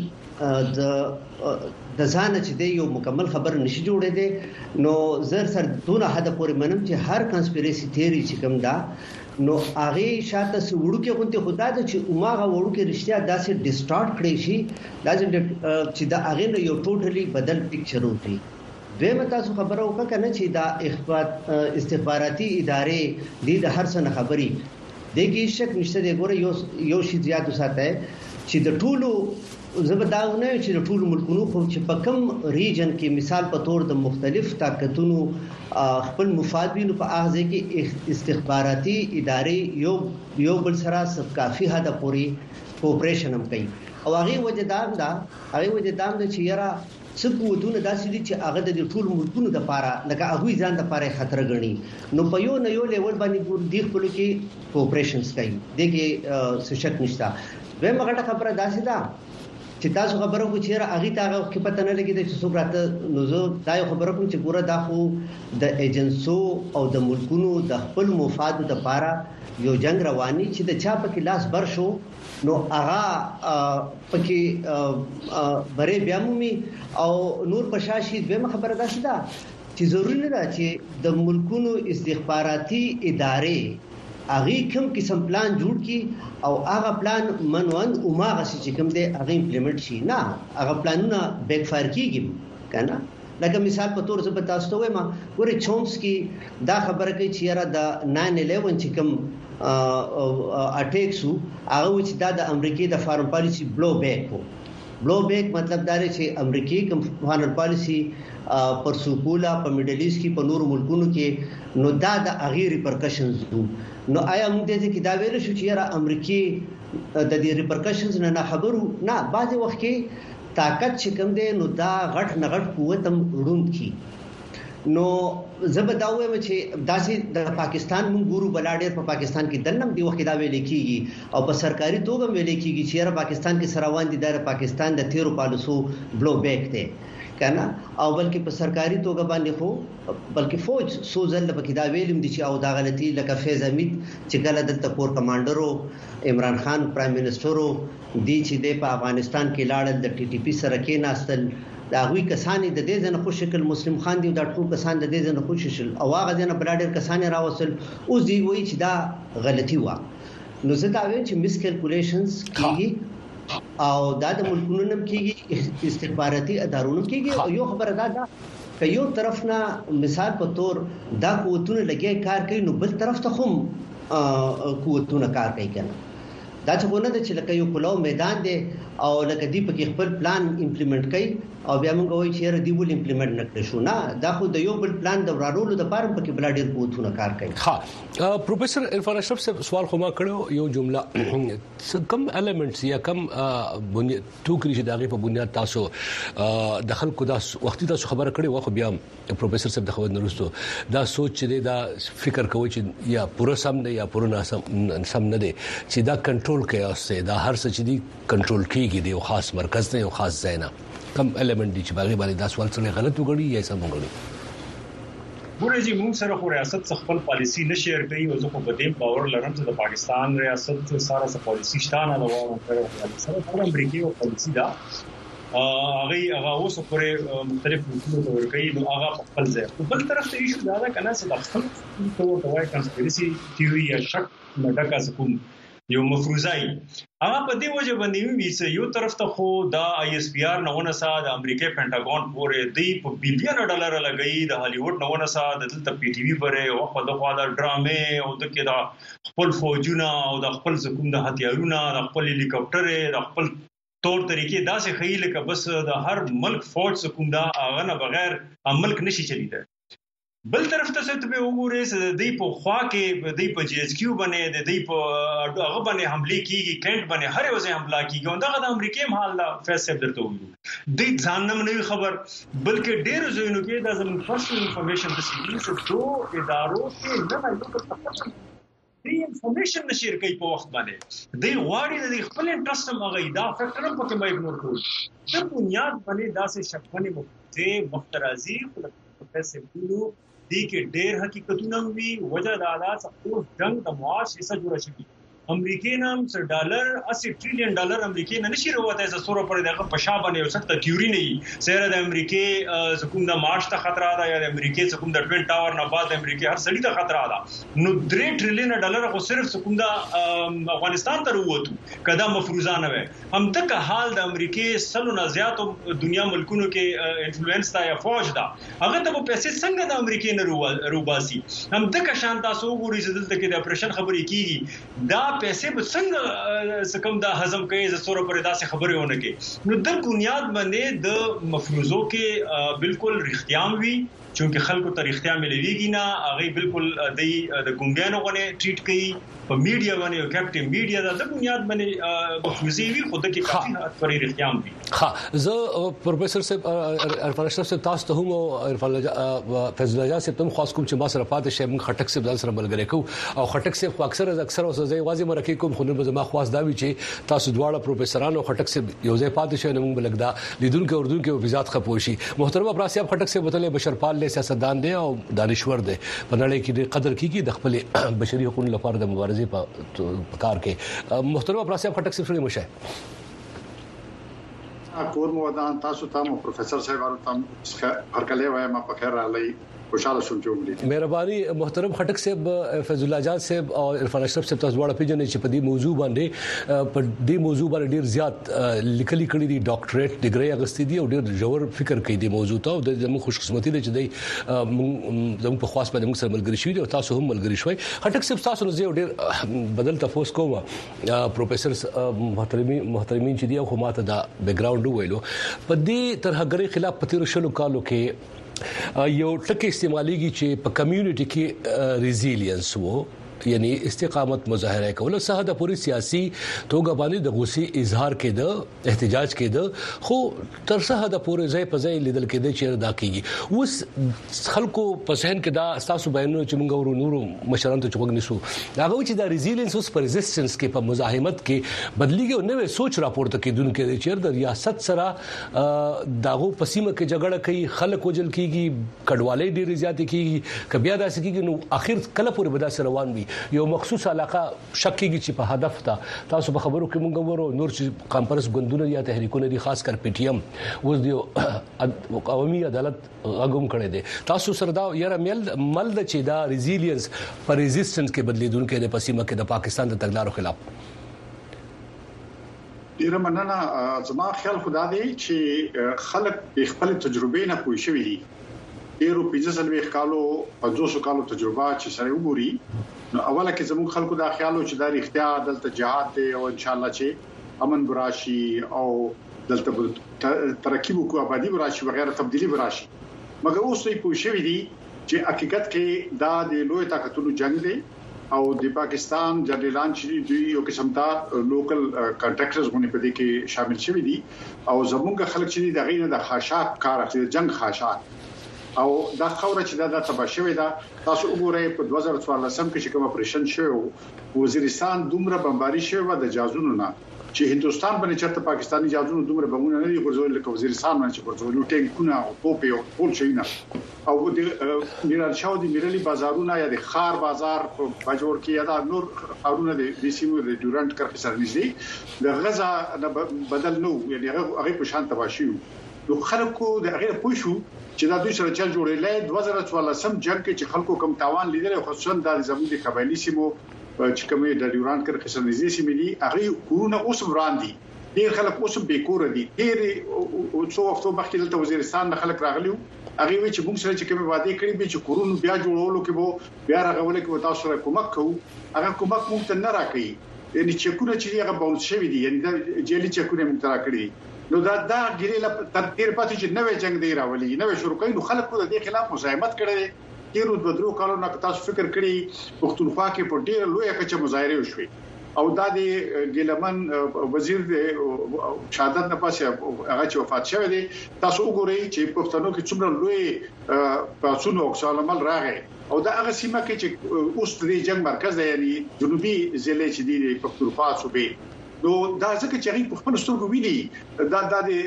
د ځان چې دی یو مکمل خبر نشي جوړې دي نو زر سر دونه حد پورې منم چې هر کانسپیریسي تھیوری چې کوم دا نو هغه شاته سوړو کې غونډه خدا د چې اوماغه وړو کې رښتیا داسې ډیسټارټ کړی شي چې دا هغه نو یو ټوټلی بدل پکچر وتی دوی تاسو خبرو وکړه چې دا استخباراتي ادارې د هر څه خبري دغه شک نشته دی ګوره یو شی زیات وساته چې د ټولو زبرداونه چې د ټولو ملکونو خو چې په کم ریجن کې مثال په تور د مختلف طاقتونو خپل مفادینو په اغازه کې استخباراتي ادارې یو بل سره کافي حد پورې کوپریشن هم کوي او هغه وجدان دا چې یاره څه قوتونه داسې دي چې هغه د ټولو ملکونو لپاره لکه هغه ځان لپاره خطر غني نو په یو نه یو لیول باندې ګور دی خپل کې کوپریشنز کوي دغه څه شک نشته به مګه خبره داسې ده چې تاسو خبرو کو چیرې هغه ته کې پته نه لګي چې څوک راته نو زه دا یو خبره کوم چې ګوره دا خو د ایجنسو او د ملکونو د خپل مفاد لپاره یو جنگ رواني چې د چا په کې لاس بر شو نو هغه پکې بره بیا مومي او نور پشاشي به خبره ده چې ضروري نه ده چې د ملکونو استخباراتي ادارې هغه کوم قسم پلان جوړ کی او هغه پلان منوند او ماغه چې کوم دی هغه امپلیمنٹ شي نه هغه پلانونه بیک فایر کیږي کنه لکه مثال په تور زه تاسو ته وایم ګوري چومسکی دا خبره کوي چې یاره د 9/11 چې کوم اٹیکسو هغه چې دا د امریکای د فارم پالیسی بلو بیک مطلب دا دی چې امریکای کوم فارم پالیسی پر سکولا په میډل ایست کې په نورو ملکونو کې نو دا د اغیر ریپرکشنز نو آیا موږ دې کې دا ویل شو چې یاره امریکای د دې ریپرکشنز نه خبرو نه بعضي وخت کې طاقت چې کوم دی نو دا غټ نغټ قوت هم وړوند کی نو زبداوي چې داسې د پاکستان مونږ ګورو بلاډر په پاکستان کې دنم دی وخت دا ویل کیږي او په سرکاري توګه ویل کیږي چې یاره پاکستان کې سراوان دي د پاکستان د 13 پالیسو بلو بیک دی کنه او بلکې په سرکاري توګه باندې خو بلکې فوج سوزل په دا ویلم دي چې او دا غلطي لکه فیض حمید چې کله د کور کمانډرو عمران خان پرایم منسټرو دي چې د افغانستان کې لاړل د ټي ټي پی سره کې ناستل دا غوي کسان د دې ځنه خو شکل مسلم خان دی دا ټول کسان د دې ځنه خو شکل او هغه ځنه بلاډر کسان راوصل اوس دی وایي چې دا غلطي و نو زه دا وایم چې مس کیلکولیشنز کیږي او دا د ملکونو نم کیږي استخباراتي ادارونو کیږي او یو خبره ده چې یو طرف نه مثال په تور دا قوتونه لګي کار کوي نو بل طرف ته هم قوتونه کار کوي کنه دا څنګه نه چې لکه یو کلو میدان دی او لکه دی په خپل پلان امپلیمنٹ کوي او بیا موږ وایو چې دی ول امپلیمنٹ نکړي شو نه دا خو د یو بل پلان د ورارولو د پاره په کې بل ډیر قوتونه کار کوي ها پروفیسور عرفان اشرف سے سوال خو ما کړو یو جمله کم ایلیمنټس یا کم بنیاد ټوکري چې دغه په بنیاد تاسو دخل کو دا وختي تاسو خبره کړې و خو بیا پروفیسور صاحب د خبر نرسته دا سوچ دی دا فکر کوي چې یا پوره سم دی یا پوره سم نه دی چې دا کنټرول کوي او دا هر څه چې دی کنټرول کیږي دی او خاص مرکز نه او خاص ځای نه کم ایلیمنٹ دي چې باغی باندې دا سوال څنګه غلط وګړي یا سم وګړي ګورځي موږ سره خو ریاست خپل پالیسی نشیر کوي او زه په دې باور لرم چې د پاکستان ریاست سره پالیسی شته نه دا سره امریکای او پالیسی دا هغه اوس پرې مختلف ملکونو ته ورکړي نو هغه خپل ځای په بل طرف ته ایشو دا ده کنه چې د خپل ټول توای کانسپیریسي تھیوري یا شک نه ډکه کوم یو مفروضه هغه په دې وجه باندې وی چې یو طرف ته خو دا آی اس پی آر نهونه ساده د امریکای پینټاګون پورې دی په بلین ډالر لګئی د هالیوډ نهونه ساده دلته پی ټی وی پرې او په دغه د ډرامې او د کې دا خپل فوجونه او د خپل حکومت د هتیارونه د خپل هلیکاپټر د خپل تور طریقې داسې خیل ک بس د هر ملک فوج حکومت دا هغه نه بغیر ملک نشي چلیدل بل طرف ته څه ته وګورئ چې د په خوا کې د په جی ایس کیو باندې د په هغه باندې حمله کیږي کینټ باندې هر یو ځای حمله کیږي او دا د امریکای محل لا فیصله درته وایي د ځان نه خبر بلکې ډېر ځایونو کې د زموږ پرسنل انفارمیشن د سیمې څخه دوه ادارو کې نه یو د انفارمیشن نشیر کوي په وخت باندې د غواړي د خپل انټرست مغه دا فیکټر په کې مې اګنور کړو د بنیاد باندې داسې شکونه مخته مفترضي په فیصله دی کې ډېر حقیقتونه وی وجه د آلات او جنگ د معاش حصہ جوړ شي امریکای نام سر ډالر 80 ټریلیون ډالر امریکای نه نشي وروته ز سور پر دغه پښا باندې وسخت تیوري نه سره د امریکای حکومت د مارش ته خطر ده یا د امریکای حکومت د ټوین ټاور نه بعد امریکای هر سړي ته خطر ده نو 3 ټریلیون ډالر خو صرف حکومت د افغانستان ته وروته کدا مفروضه نه وي هم تک حال د امریکای سلو نه زیات دنیا ملکونو کې انفلوئنس تا یا فوج دا هغه ته پیسې څنګه د امریکای نه روباسي هم تک شان تاسو وګورئ چې دلته کې د اپریشن خبرې کیږي دا پیسې به څنګه سکم دا هضم کوي ز سور پر داسې خبرې ونه کې نو د بنیاد باندې د مفروضو کې بالکل رښتیام وي چونکه خلکو ته رښتیا ملويږي نه هغه بالکل د ګونګانو غنه ټریټ کوي په میډیا باندې او کیپټن میډیا د بنیاد باندې مفروضي وي خود کې کافي پرې رښتیام وي ها زه پروفیسور صاحب عرفان اشرف صاحب تاسو ته هم عرفان فیض الله صاحب ته خاص کوم چې ما سره پاتې شي موږ خټک صاحب ځان سره ملګری کو او خټک صاحب اکثر اوس ځای واځي مرکه کوم خو نه زما خاص دا وی چې تاسو دواړه پروفیسورانو خټک صاحب یو ځای پاتې شي نو موږ بلګدا لیدونکو اردوونکو وزارت خپوشي محترم ابراهیم صاحب خټک صاحب وتله بشرپال له سیاستدان دي او دانشور دي په نړۍ کې قدر کیږي د خپل بشري حقوقو لپاره د مبارزې په کار کې محترم ابراهیم صاحب خټک صاحب مشه کور مو ودان تاسو ته پروفیسور صاحب ورته تم هرکله وایم په خیر علی خوشاله شوم چې وګورئ مهرباني محترم خټک صاحب فیض الله جان صاحب او عرفان اشرف صاحب تاسو ډېر پیژنې چې په دې موضوع باندې ډېر زیات لیکلي کړي دي ډاکټریټ ډیګري اغستې دي او ډېر جوړ فکر کوي د موضوع ته او د موږ خوشقسمتي دي چې زموږ په خاص باندې موږ سره ملګری شوي دي او تاسو هم ملګری شوي خټک صاحب تاسو نو ډېر بدل تفوس کوم پروفیسور محترمین چې دی خو ماته دا بیک گراوند ویلو په دې ترهګری خلاف پتیرو شلو کالو کې یو ټکی استعماليږي چې په کمیونټي کې ریزیلینس وو یعنی استقامت مظاهره کول سه د پوری سیاسي توګه باندې د غوسې اظهار کېده احتجاج کېده خو تر څه د پوری ځای په ځای لیدل کېده چې دا کیږي اوس خلکو په سهن کې دا تاسو بیانونه چې موږ ورو نورو مشران ته چوغ نشو هغه چې دا ریزیلینس اوس پر ریزिस्टेंस کې په مزاحمت کې بدلیږي او نوې سوچ راپورته کېدونکو چې د ریاست سره داغو پسیمه کې جګړه کوي خلک وجل کیږي کډوالۍ ډېر زیات کیږي کبیا داسې کیږي نو اخر کله پورې بدا سره روان وي یو مخصوص علاقه شکیږي چې په هدف ته تاسو په خبرو کې مونږ ورو نور چې کانفرنس غوندونه یا تحریکونه دي خاص کر پی ټی ایم اوس دی قومي عدالت غوښم کړي دي تاسو سره دا یاره مل د چې دا ریزیلینس پر ریزिस्टेंस کې بدلیدونکو د پسیمه کې د پاکستان د تګلارو خلاف ډیره مننه زما خیال خدا دی چې خلک خپل تجربې نه پوه شوي دي ډیرو 15 کالو او 200 کالو تجربه چې سره وګوري نو اوله کې زموږ خلکو دا خیال او چې دا اختیا دلته جهاد دی او ان شاء الله چې امن براشي او دلته ترقی وکړو آبادی براشي وغیرہ تبدیلی براشي مګر اوس یې پوه شوي دي چې حقیقت کې دا د لوی طاقتونو جنگ دی او د پاکستان جنرالان چې دی یو قسم دا لوکل کانټریکټرز غونې په دې کې شامل شوي دي او زموږ خلک چې د غینه د خاشاک کار اخلي جنگ خاشاک او دا خوره چې دا تبا شوی دا تاسو وګورئ په 2014 کې کوم اپریشن شو وزیرستان دومره بمباري شوی د جازونو نه چې هندستان باندې چرته پاکستاني جازونو دومره بمونه نه دي ورزول لکه وزیرستان باندې چې ورزول ټینکونه او توپي او ټول شي نه او د میرال شاو دي میرالي بازارونه یا د خار بازار په بجور کې یا د نور خارونه د سیمو د ډیورنت کرخه سره نږدې د غزا بدل نو یعنی هغه په شان تباشي نو خلکو د هغه پوښو چې دا دوی سره چل جوړېلې 2014 جنگ کې چې خلکو کم تاوان لیدل خصوصا د زموږ د قبایلی سیمو چې کومه د ډیوران کرښې سره نږدې سیمې دي هغه کورونه اوس وړاندې ډیر خلک اوس به کور دي ډیر څو وخت مخکې د وزیرستان نه خلک راغلیو هغه وی چې موږ سره چې کومه وعده کړې به چې کورونه بیا جوړولو کې وو بیا راغول کې تاسو سره کومک کوو هغه کومک موږ ته نه راکړي یعنی چې کومه چې هغه باونس شوی دي یعنی د جیلی چې کومه موږ ته راکړي نو دا ګریله تر پاتې چې نوې جنگ دی راولي نوې شروع کړي نو خلکو د دې خلاف مزاحمت کړي تیرو بدرو کالو نه تاسو فکر کړی پښتونخوا کې په ډیر لوی کچه مظاهره وشوي او دا د ګیلمن وزیر د شهادت نه پاسه هغه چې وفات شوی دی تاسو وګورئ چې پښتنو کې څومره لوی پاسونو او سالمل راغی او دا هغه سیمه کې چې اوس د جنگ مرکز دی یعنی جنوبي ضلع چې دی پښتونخوا صوبې نو دا ځکه چې هغه په خپل سترګو ویني دا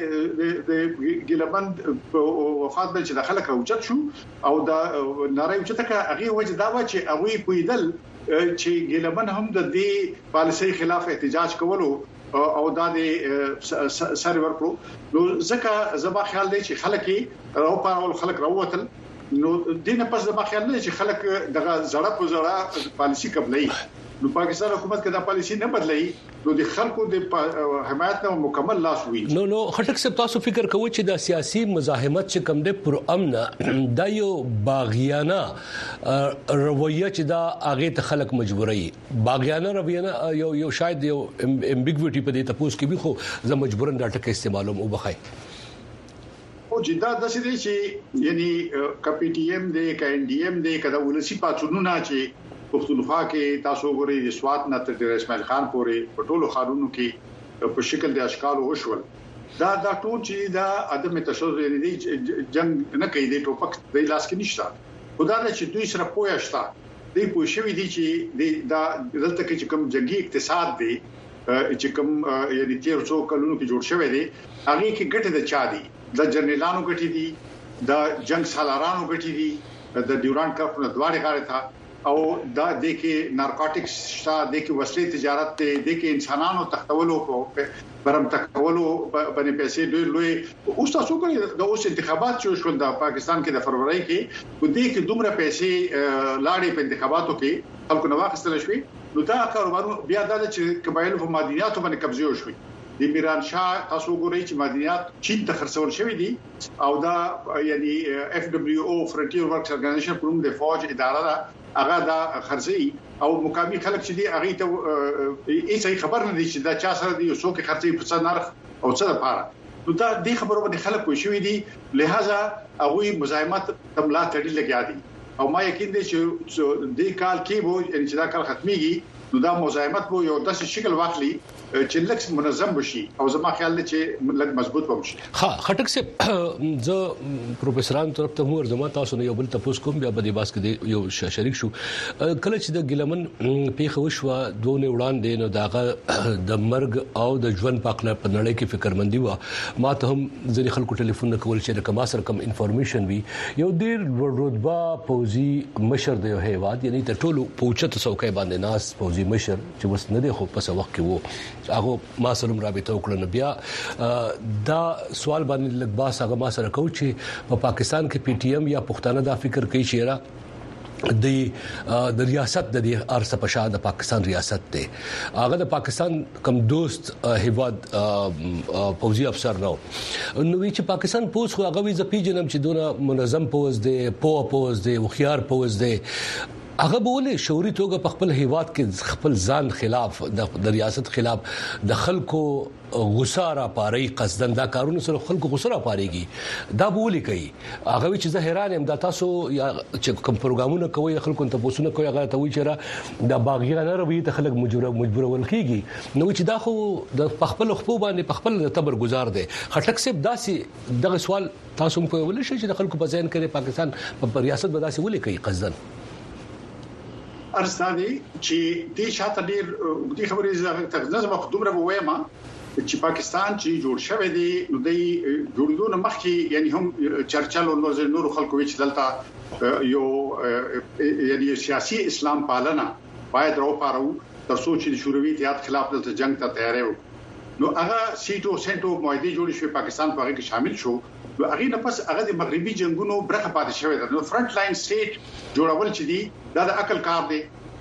د ګیلمن وفات بل چې د خلک اوچت شو او دا نارای اوچت کا هغه وجه دا و چې هغه پویدل چې ګیلمن هم د دې پالیسي خلاف احتجاج کولو او دا د سر ورکړو نو ځکه زما خیال دی چې خلک راووتل نو دینه پس زما خیال دی چې خلک دغه زړه په زړه پالیسي قبلای نو پاکستان حکومت کې دا پالیسي نه بدلای نو د خلکو د حمایت نه مکمل لاس وی نو خټک صاحب تاسو فکر کوئ چې د سیاسي مزاحمت چې کم ده پر امن د یو باغیانه رویه چې دا هغه ته خلک مجبورای باغیانه رویه یو شاید یو امبیګویټي په دې تاسو کې به خو زه مجبورن دا ټکه استعمالوم وبخای او جدا د څه دي چې یعنی کپی ټی ایم دی کا ان ډی ایم دی کدا ولسی پاتونو نه چې پښتونخوا کې تاسو غوړي د سواد نه تر اسماعیل خان پورې په ټولو خارونو کې په شکل د اشکال وشول دا ټول چې دا عدم تشدد دی جنگ نه کوي د ټوپک د لاس کې نشته خدای چې دوی سره پوهشتا دی پوه شوی دي چې دا دلته کې کوم جنگي اقتصاد دی چې کوم یعنی تیر څو کلونو کې جوړ شوی دی هغه کې ګټه د چا دي د جنرالانو ګټه دي د جنگ سالارانو ګټه دي د ډیوران کپ نه دواړه غاړه تا او دا د کې نارکوټکس شته د کې وسلې تجارت ته د کې انسانانو تختولو په برم تکولو باندې پیسې ډېر لوی اوس تاسو کولی د اوس انتخابات چې شول د پاکستان کې د فروری کې په دې کې دومره پیسې لاړې په انتخاباتو کې خلکو نو واخیستل شوې نو دا کاروبار بیا د قبایل په مدنیاتو باندې قبضه وشوي د میران شاه تاسو ګورئ چې مدنیات چین ته خرڅول شوې دي او دا یعنی اف دبليو او فرنټیر ورکس اورګنایزیشن کوم د فوج اداره ده هغه دا خرڅي او مقامي خلک چې دي هغه ته هیڅ خبر نه دي چې دا چا سره دي څوک خرڅي په څه نرخ او څه لپاره نو دا د خبرو باندې خلک وشوي دي لہذا هغه مزاحمت تملا تړي لګیا دي او ما یقین دي چې د کال کې وو چې دا کال ختميږي نو دا مزاحمت وو یو داسې شکل واخلي چې لکس منظم بشي او زما خیال دی چې لږ مضبوط ومشي ها خټک صاحب زه پروفیسوران طرف ته مور زما تاسو نه یو بل تاسو کوم بیا په دې باس کې یو شریک شو کله چې د ګلمن پیښه وشو دوه وړاندې نو داغه د مرګ او د ژوند پاکنه په نړۍ کې فکرمندي و ما ته هم ځینې خلکو ټلیفون کول چې د کما سره کم انفارمیشن وی یو ډیر رتبه پوزي مشر د یو هیواد یعنی ته ټولو پوښتنه څوکۍ باندې ناس پوزي مشر چې وس نه دی خو په وخت کې وو هغه ما سره رابطه وکړه بیا دا سوال باندې لږ باس هغه ما سره کو چې په پاکستان کې پی ټی ایم یا پښتانه دا فکر کوي چې د ریاست د ارسه پشا د پاکستان ریاست ته هغه د پاکستان کم دوست هیواد پوزي افسر نو چې پاکستان پوز خو هغه وی ز پی جنم چې دونه منظم پوز دی پوز دی وخيار پوز دی هغه بوله شعوري توګه په خپل هیواد کې خپل ځان خلاف د ریاست خلاف د خلکو غوسه را پاري قصدن دا کارونه سره خلکو غوسه را پاريږي دا بوله کوي هغه چې زه حیران یم دا تاسو یا چې کوم پروګرامونه کوي خلکو ته پوښتنه کوي هغه ته وی چې دا باغیانه روي ته خلک مجبور ولکېږي نو چې دا خو د خپل خپل باندې خپل تبر گزار دي خټک صاحب داسي دغه سوال تاسو په ولې شي چې د خلکو په ځین کې پاکستان په ریاست بداسي ولې کوي قصدن ارستاني چې دې شاته ډیر دې خبرې زغه تغذیه مخدومره وایما چې پاکستان چې جوړ شوی دی نو د جوړدون مخکې یعنی هم چرچل او نور خلکو وچ دلته یو یعنی سیاسي اسلام پالنه باید راو پارو تر څو چې شوروي اتحاد خلاف دلته جنگ ته تیار وو نو هغه سیټو سنټو معاهده جوړ شو پاکستان په هغه کې شامل شو نو هغه نه پس هغه د مغربي جنگونو برخه پاتې شوی دی نو فرنٹ لاین سټیټ جوړول چې دی دا د عقل کار دی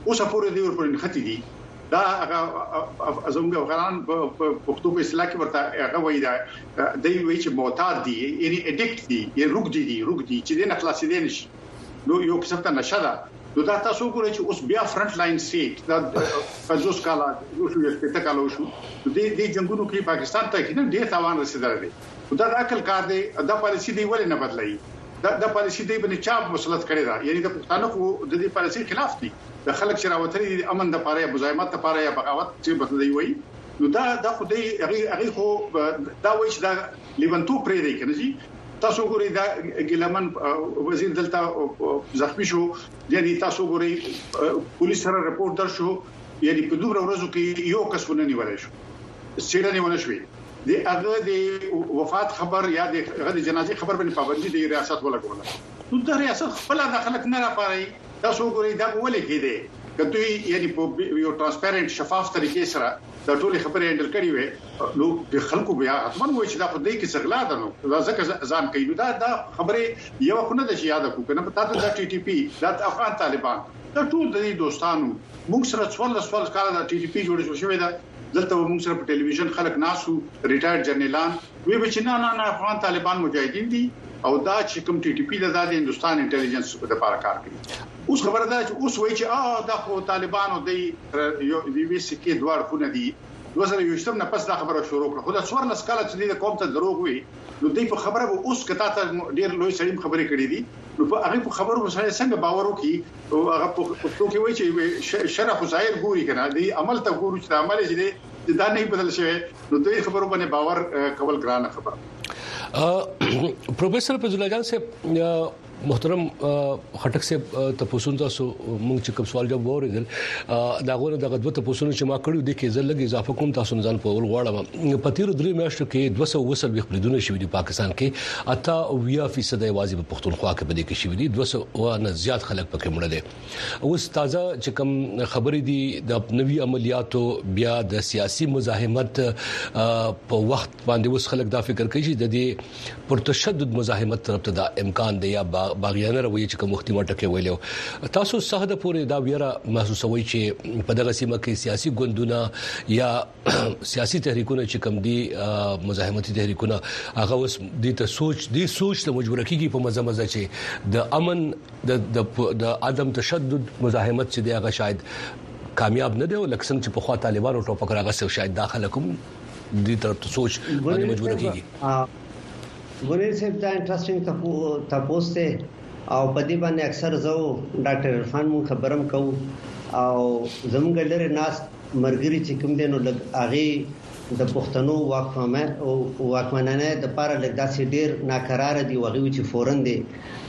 اوس پورې دی ورپورې ختی دي دا زموږ افغانان په پښتو په اصطلاح کې ورته هغه وایي دا د وی چې معتاد دي یعنی اډیکټ دي یا روګ دي چې دې نه خلاصې دي نشي نو یو قسم ته نشه ده نو دا تاسو ګورئ چې اوس بیا فرنٹ لاین سټیټ دا 50 کاله یو شپږ کاله شو د جنگونو کې پاکستان ته کې نه ډېر تاوان رسیدلی دا عقل کار دی دا پالیسی دی ولې نه بدلایي دا پالیسی دی باندې چا مسلط کړی دا یعنی د پښتنو کو د دې پالیسی خلاف دي د خلک شراوتري د امن د پاره مزاحمت لپاره یا بغاوت چې بدلوي وي نو دا خدای هغه خو دا وایي چې دا لیونتو پرې دی کنه جی تاسو ګورئ دا ګلمن وزیر دلته زخمی شو یعنی تاسو ګورئ پولیس سره رپورټ در شو یعنی په دوه ورځو کې یو کس ونه نیول شو سیړنی ونه شوې د هغه د وفات خبر یا د هغه د جنازې خبر باندې پابندي د ریاست ولګول نو د ریاست خپل د خلک نه راپاري تاسو ګورئ دا ولې کېده کله یعنی په یو ترانسپیرنٹ شفاف طریقې سره دا ټول خبرې هندل کړي وي نو د خلکو بیا اتمن وایي چې دا خو دې کې څغلا ده نو دا ځکه ځان کوي نو دا خبرې یو خو نه د یاد کو کنه په تاسو د ټي ټي پی د افغان طالبان دا ټول د دوستانو موږ سره څوال کال د ټي ټي پی جوړ شوی دا دلته موږ سره په ټلویزیون خلک ناسو ریټایر جنرالان وی چې نه افغان طالبان مجاهدین دي او دا چې کوم ټي ټي پی د هندستان انټيليجنس په لپاره کار کوي اوس خبره ده چې اوس وایي چې دا خو طالبانو د یو وی سی کې دوه خونه دي 2020 نه پس دا خبره شروع کړه خو دا څوار لسکاله چې د قوم ته دروغ وي نو دوی په خبره به اوس کته ته ډیر لوی سړیم خبرې کړې دي نو په هغه په خبرو سره څنګه باور وکړي او هغه په تو کې وایي چې شرح ظاهر ګوري کنه دی عمل ته ګوري چې عمل چې دا نه بدل شوی نو دوی خبرو باندې باور کول ګرانه خبره پروفیسر فضل الله جان سے محترم خټک سے تاسو تاسو مونږ چې کوم سوال جواب وریدل دا غوړه د غدوه تاسو چې ما کړو د کې زلګي اضافه کوم تاسو ځان په ول غواړم په تیر درې میاشتو کې 200 خبرونه شوې دي پاکستان کې اته 20% ایوازي په پښتونخوا کې بده کې شوې دي 200 نه زیات خلک پکې مړه دي اوس تازه چې کوم خبرې دي د نوي عملیاتو بیا د سیاسي مزاحمت په وخت باندې اوس خلک دا فکر کوي چې د دې پر تشدد مزاحمت طرف ته دا امکان دی یا باغیانه روي چې کوم وختي مټکه ویلو تاسو صحه پورې دا ویره محسوسوي چې په دغه سیمه کې سیاسي ګوندونه یا سیاسي تحریکونه چې کوم دي مزاحمتي تحریکونه هغه اوس د سوچ ته مجبور کیږي په مزه چې د امن د عدم تشدد مزاحمت چې دی هغه شاید کامیاب نه دی او لکه څنګه چې په خوا طالبانو ټوپک راغسه شاید داخله کوم دې طرف سوچ باندې مجبور کیږي ګورې صاحب دا انټرېسټینګ تاسو ته او په دې باندې اکثر زه ډاکټر عرفان مون خبرم کوم او زموږ لري ناس مرګري چې کوم دینو لګ اغه د پښتنو واکمنانه د پاره لګ داسې ډیر ناقرار دي وغه چې فورن دي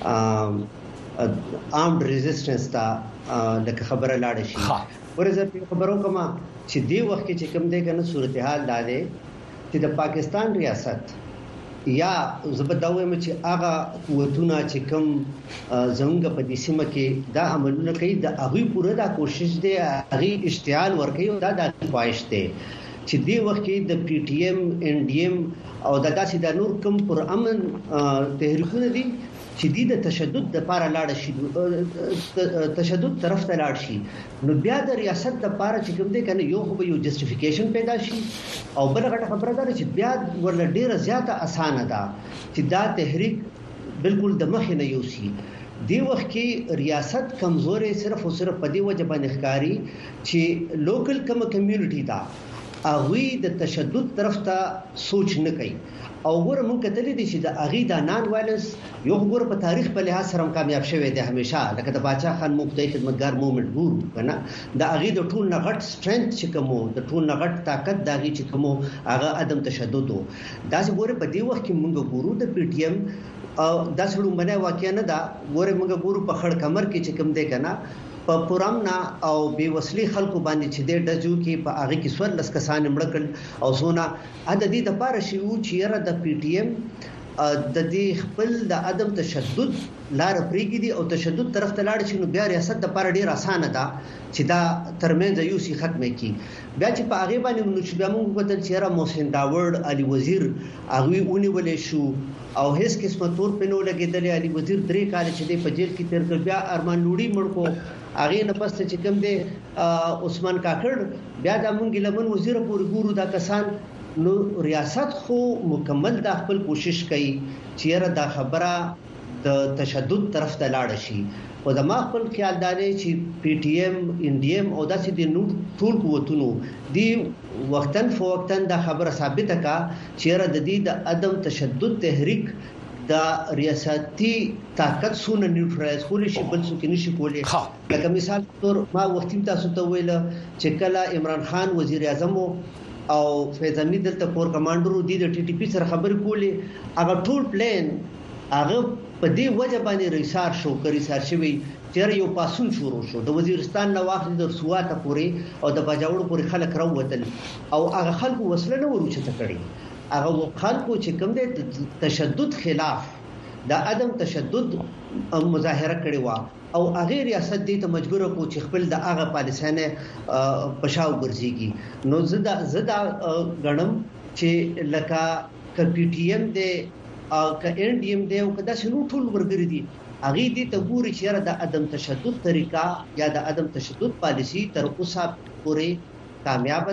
آرمډ ریزिस्टنس تا د خبره لاړ شي ورزه خبرو کوم چې دی وخت کې چې کوم دی کنه صورتحال داده چې د پاکستان ریاست یا زبداوي مې چې هغه قوتونه چې کوم زموږ په دې سیمه کې دا عملونه کوي د هغه پوره دا کوشش دی هغه اشتعال ورکوي او دا د خواهش دی چې دی وخت کې د پی ټی ایم ان ډی ایم او د داسې د نور کوم پر امن تحریکونه دي چې د تشدد د لپاره لاړ شي تشدد طرف ته لاړ شي نو بیا د ریاست د لپاره چې کوم دی کنه یو خو یو جسټیفیکیشن پیدا شي او بل غټه خبره ده چې بیا ورل ډیره زیاته اسانه ده چې دا تحریک بالکل د مخ نه یوسي دی وخت کې ریاست کمزورې صرف او صرف په دې وجه باندې ښکاری چې لوکل کمیونټي دا اغوی د تشدد طرف ته سوچ نه کوي او ګوره مونږ کتلې دي چې د اغي د نان وایلنس یو ګوره په تاریخ په لحاظ سره کامیاب شوی دی همیشه لکه د باچا خان مقتدی خدمتګار موومېنټ ګورو کنه د اغي د ټول نغټ سټرنث چې کومو د ټول نغټ طاقت د اغي چې کومو هغه عدم تشدد دا چې ګوره په دې وخت کې مونږ ګورو د پی ټی ایم او د څلو باندې واقعیا نه دا ګوره مونږ ګورو په خړ کمر کې چې کوم دی کنه په پرامنا او بي وسلي خلکو باندې چې د دجو کې په هغه کې سور لس کسان مړکل او سونا عددي د پاره شي او چې را د پی ټی ایم د دې خپل د عدم تشدد لار پریږدي دي او تشدد طرف ته لاړ شي نو بیا ریاست د پر ډیر اسانه ده چې دا ترمنځ یو شي ختمه کی بیا چې په هغه باندې نو چې بیا موږ بدل چیرې محسن داوود علي وزیر هغه ونیولې شو او هیڅ قسمه تور پنو لګیدل علي وزیر 3 کال چې په جیل کې تیر کړ بیا ارمان لوړی مړ کو هغه نه پسته چې کوم دی عثمان کاکړ بیا د مونږ لمن وزیر پورې ګورو دا کسان نو ریاست خو مکمل د خپل کوشش کوي چې دا خبره د تشدد طرف ته لاړ شي او د ما خپل خیال دی چې پی ټی ایم ان ډی ایم او داسې د نور ټول قوتونو دی وختن فوقتن دا خبره ثابته کا چې د دې د عدم تشدد تحریک د ریاستي طاقت سونه نیوټرالایز کول شي بل څه کې نشي کولای لکه مثال تور ما وختیم تاسو ته ویل چې کله عمران خان وزیر اعظم او فیض امین دلته کور کمانډر دی د ټي ټي پی سره خبرې کولې هغه ټول پلان هغه په دې وجه باندې ریسار شو کړی سار شوی چې یو پاسون شروع شو د وزیرستان نو واخلې د سواته پورې او د باجوړ پورې خلک راووتل او هغه خلکو وسله نه ورچته کړی هغه خلکو چې کوم د تشدد خلاف د عدم تشدد مظاهره کړې و او هغه ریاست دې ته مجبور کو چې خپل د هغه پالیسانه پښاو ګرځيږي نو زدا غنم چې لکه ک پی ټی ایم دې او ک ان ډی ایم دې او کدا شنو ټول ورګری دي هغه دې ته ګوري چې د عدم تشدد طریقہ یا د عدم تشدد پالیسی تر اوسه پورې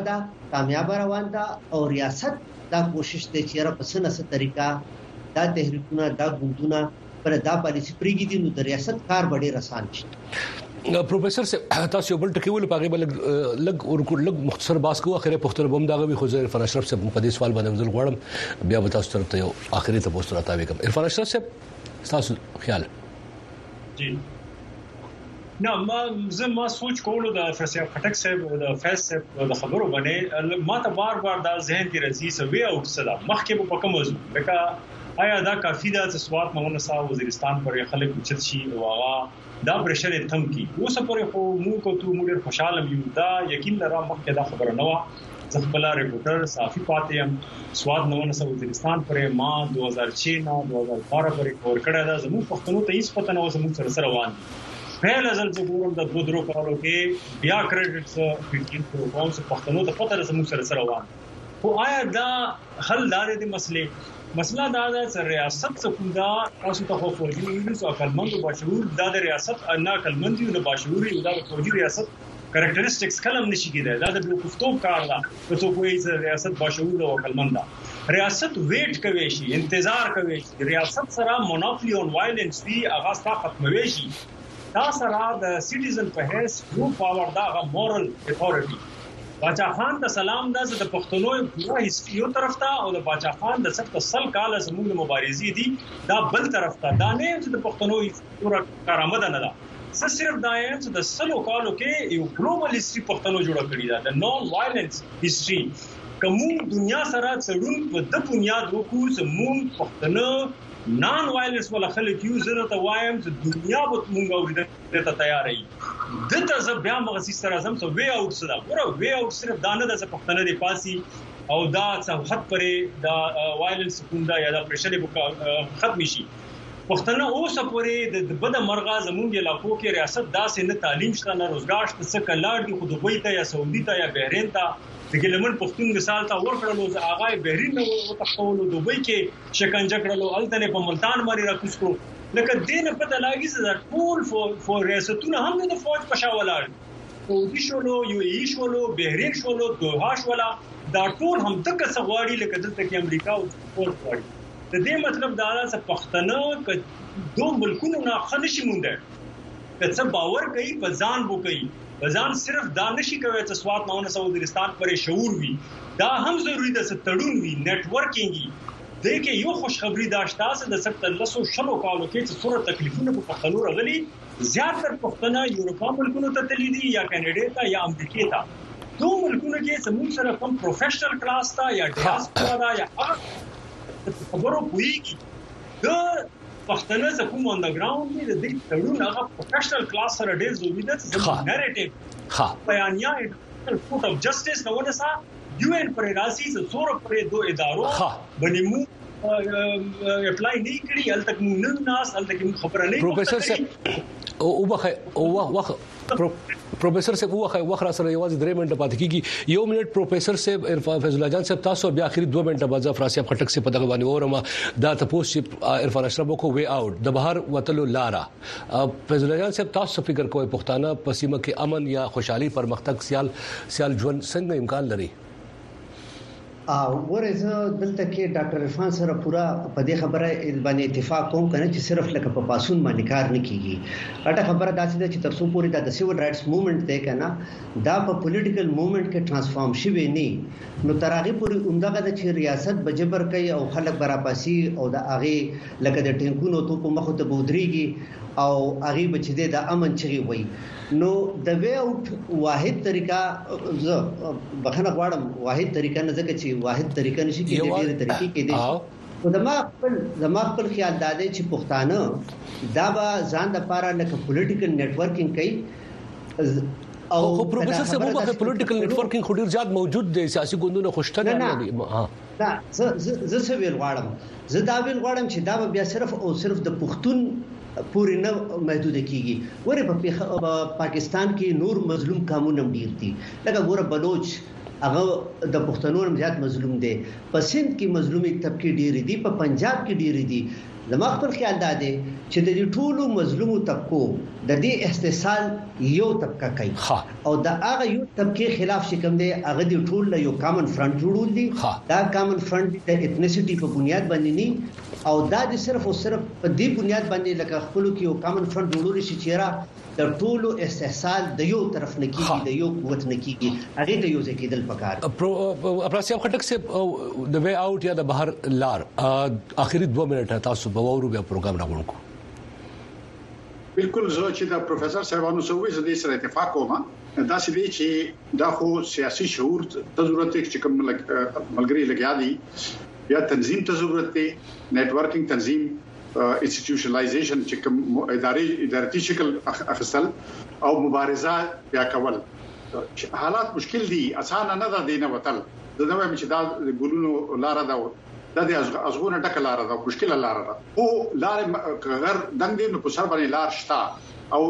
کامیاب روان ده او ریاست دا کوشش دې چې په سنسه طریقہ دا تحریکونه دا ګوندونه پر دا پالیسی پریږدي نو د ریاست کار ډېر آسان شي پروفیسور صاحب تاسو بل ټکی ول پاغه بل لګ ورکو لګ مختصر باس کو اخره پختره بم داغه وی خو زه عرفان اشرف صاحب په دې سوال باندې مزل غواړم بیا به تاسو ته یو اخري ته پوسټ راته وکم عرفان اشرف صاحب تاسو خیال جی نه ما سوچ کولو د فیصل خټک صاحب د فیصل صاحب د خبرو باندې ما ته بار دا ذهن کې راځي سوي او صدا مخکې په کوم موضوع لکه آیا دا کافی ده چې سواد مونږ صاحب وزیرستان پر خلک اوچت شي او هغه دا پرشر تم کی اوس پرې خو موږ کو ته موږ خوشاله یو دا یقین لرم مخکې دا خبره نه و زغبلا ریپورټر صافي پاتیم سواد مونږ صاحب وزیرستان پر ما 2006 نه 2012 پرې کور کړه دا زموږ پښتنو ته هیڅ پته نه و زموږ سره روان په لازم چې ګورم د دوه درو کالو کې بیا کریډټس فیټین پروګرام څخه پښتنو ته پته زموږ سره روان خو آیا دا حل لارې د مسله دا ده چې ریاست څخه دا تاسو ته خو فوجي ویلو او کلمند باشعور دا د ریاست نه کلمند یو د باشعور یو د فوجي ریاست کریکټریسټکس کلم نشي کېدای دا د بلوکفتوب کار ده چې کوئی ریاست باشعور او کلمند ده ریاست ویټ کوي شي انتظار کوي شي ریاست سره مونوپولي اون وایلنس دی هغه ستاسو ختموي شي دا سره د سټیزن په هیڅ یو پاور دا غو مورل اتھورټي باچا خان د سلام د پښتنو پورا هیستوري یو طرف ته او د باچا خان د سخت سل کال زموږ مبارزې دي دا بل طرف ته دا نه چې د پښتنو پورا کارآمد نه ده صرف دا چې د سلو کالو کې یو ګلوبل هیستوري پښتنو جوړ کړی دا د نون وایلنس هیستوري کوم دنیا سره څړون په د بنیاد وکړو زموږ پښتنو نان وایلنس ولا خلک یو زره ته وایم چې دنیا به مونږ اورېدل ته تیار یې دته ز بیا مغسی سره زم ته وی اوټ صدا پورا وی اوټ صرف دانه د پښتنه دی پاسي او دا څه حد پرې دا وایلنس کوندا یا دا پرشر ختم شي پښتنه اوس پورې د بد مرغا زمونږ علاقو کې ریاست داسې نه تعلیم شته نه روزګار شته څه کلاړ دي خو دوی ته یا سعودي ته یا بحرین ته د ګلمن پښتون مثال ته ورکړلو چې هغه بحرین نو وتښتولو دوی کې شکنجه کړلو الته په ملتان باندې راکوسکو لکه دین په تلاګي چې ټول فور ریاستونه هم د فوج په شاولار سعودي شولو یو ای شولو بحرین شولو دوحه شولا دا ټول هم تک سغواړي لکه دلته کې امریکا او فوج غواړي د دې مطلب دا ده چې پښتنو ک دوه ملکونو نه خنشي مونږ ته څه باور کوي په ځان بو کوي ځان صرف دا نشي کوي چې سواد ماونه سعودستان پر شعور وي دا هم ضروری ده چې تړون وي نتورکینګ د کې یو خوشخبری داشته چې د 1700 شلو کالو کې چې څوره تکلیفونه په پښتنو راغلي زیاتره پښتنه یورپا ملکونو ته تللی دي یا کینیډا ته یا امریکا ته دوه ملکونو کې زموږ سره کوم پروفیشنل کلاس تا یا ډیاسپورا دا یا خبرو کوي د پښتنه څخه کوم انډرګراوند دی د دې تړون هغه پروفیشنل کلاس سره ډېر ضروري ده چې نریټیو بیانیا کوټ اف جسټس نو ونسا یو ان پر راځي چې څوره پر دوه ادارو باندې مو اپلای نه کړی الته کوم نن ناس الته کوم خبره نه پروفیسور صاحب پروفیسور صاحب وخت را سره یوازې 3 منټه پاتې کیږي 1 منټ پروفیسور صاحب عرفان فیض الله جان صاحب تاسو بیا اخري 2 منټه بعد ظفر صاحب خټک سے په دغه باندې اورما دا تاسو عرفان اشرف کو وی اوټ د بهر وتلو لارا فیض الله جان صاحب تاسو فکر کوئ پښتانه پسیمه کې امن یا خوشحالي پرمختګ سیال ژوند څنګه امکان لري ورزه دلته کې ډاکټر عرفان سره پورا په دې خبره باندې اتفاق کوم کنه چې صرف لکه په پاسون باندې کار نه کیږي اټه خبره داسې ده چې تر څو پورې د سیول رائټس موومېنټ دی کنه دا په پولیټیکل موومېنټ کې ټرانسفارم شوی نه نو ترغه پورې اومدغه د ریاست بجبر کوي او خلک براباسي او د اغه لکه د ټینکونو ته په مخ ته بودريږي او اغه بچی د امن چغي وي نو د وی اوټ واحد طریقہ ز بخنه غواړم واحد طریقہ نه ځکه چې واحد طریقہ نشي کې ډېر طریقې کې دي او زما خپل خیال دادې چې پښتانه دا به ځان د پاره لکه پولیټیکل نتورکینګ کوي او پروفیسور صاحب وګه پولیټیکل نتورکینګ خو ډیر زیات موجود دی سیاسي ګوندونو خوشته نه دي ها دا زه څه ویل غواړم چې دا بیا صرف او صرف د پښتون پوری نه محدود کیږي ورې په پاکستان کې نور مظلوم قانون ډیر دي لکه ګوره بلوچ هغه د پښتنو زیات مظلوم دي په سند کې مظلومي طبقه ډیر دي په پنجاب کې ډیر دي زما خپل خیال داده چې د ټولو مظلومو طبقو د دې استحصال یو طبقه کوي او د هغه یو طبقه خلاف شکم دی هغه د ټول یو کامن فرنٹ جوړول دي دا کامن فرنٹ د ایتنیسيټي په بنیاد باندې نه او دا د صرف او صرف په دې بنیاد باندې لکه خپل کې یو کامن فرنٹ جوړول شي چې را د ټولو استحصال د یو طرف نه کیږي د یو قوت نه کیږي هغه ته یو ځکه دل پکار افراسیاب خټک سے د وی اوټ یا د بهر لار اخري 2 منټه تاسو به ورو بیا پروګرام راغونډ کو بالکل زه چې دا پروفیسور صاحبانو سوې زدي سره اتفاق کوم دا چې چې دا خو سیاسي شعور ته ضرورت کې کوم ملګری لګیا دي یا تنظیم ته ضرورت دی نتورکینګ تنظیم انسټیټیوشنلایزیشن چې کوم اداري شکل اخیستل او مبارزه بیا کول حالات مشکل دي اسانه نه ده دینه وتل دا نو چې دا ګلونو لار ده دا د ازغونه ټکل لار ده مشکل لار ده او لار غیر دنګ دي نو په سر باندې لار شتا او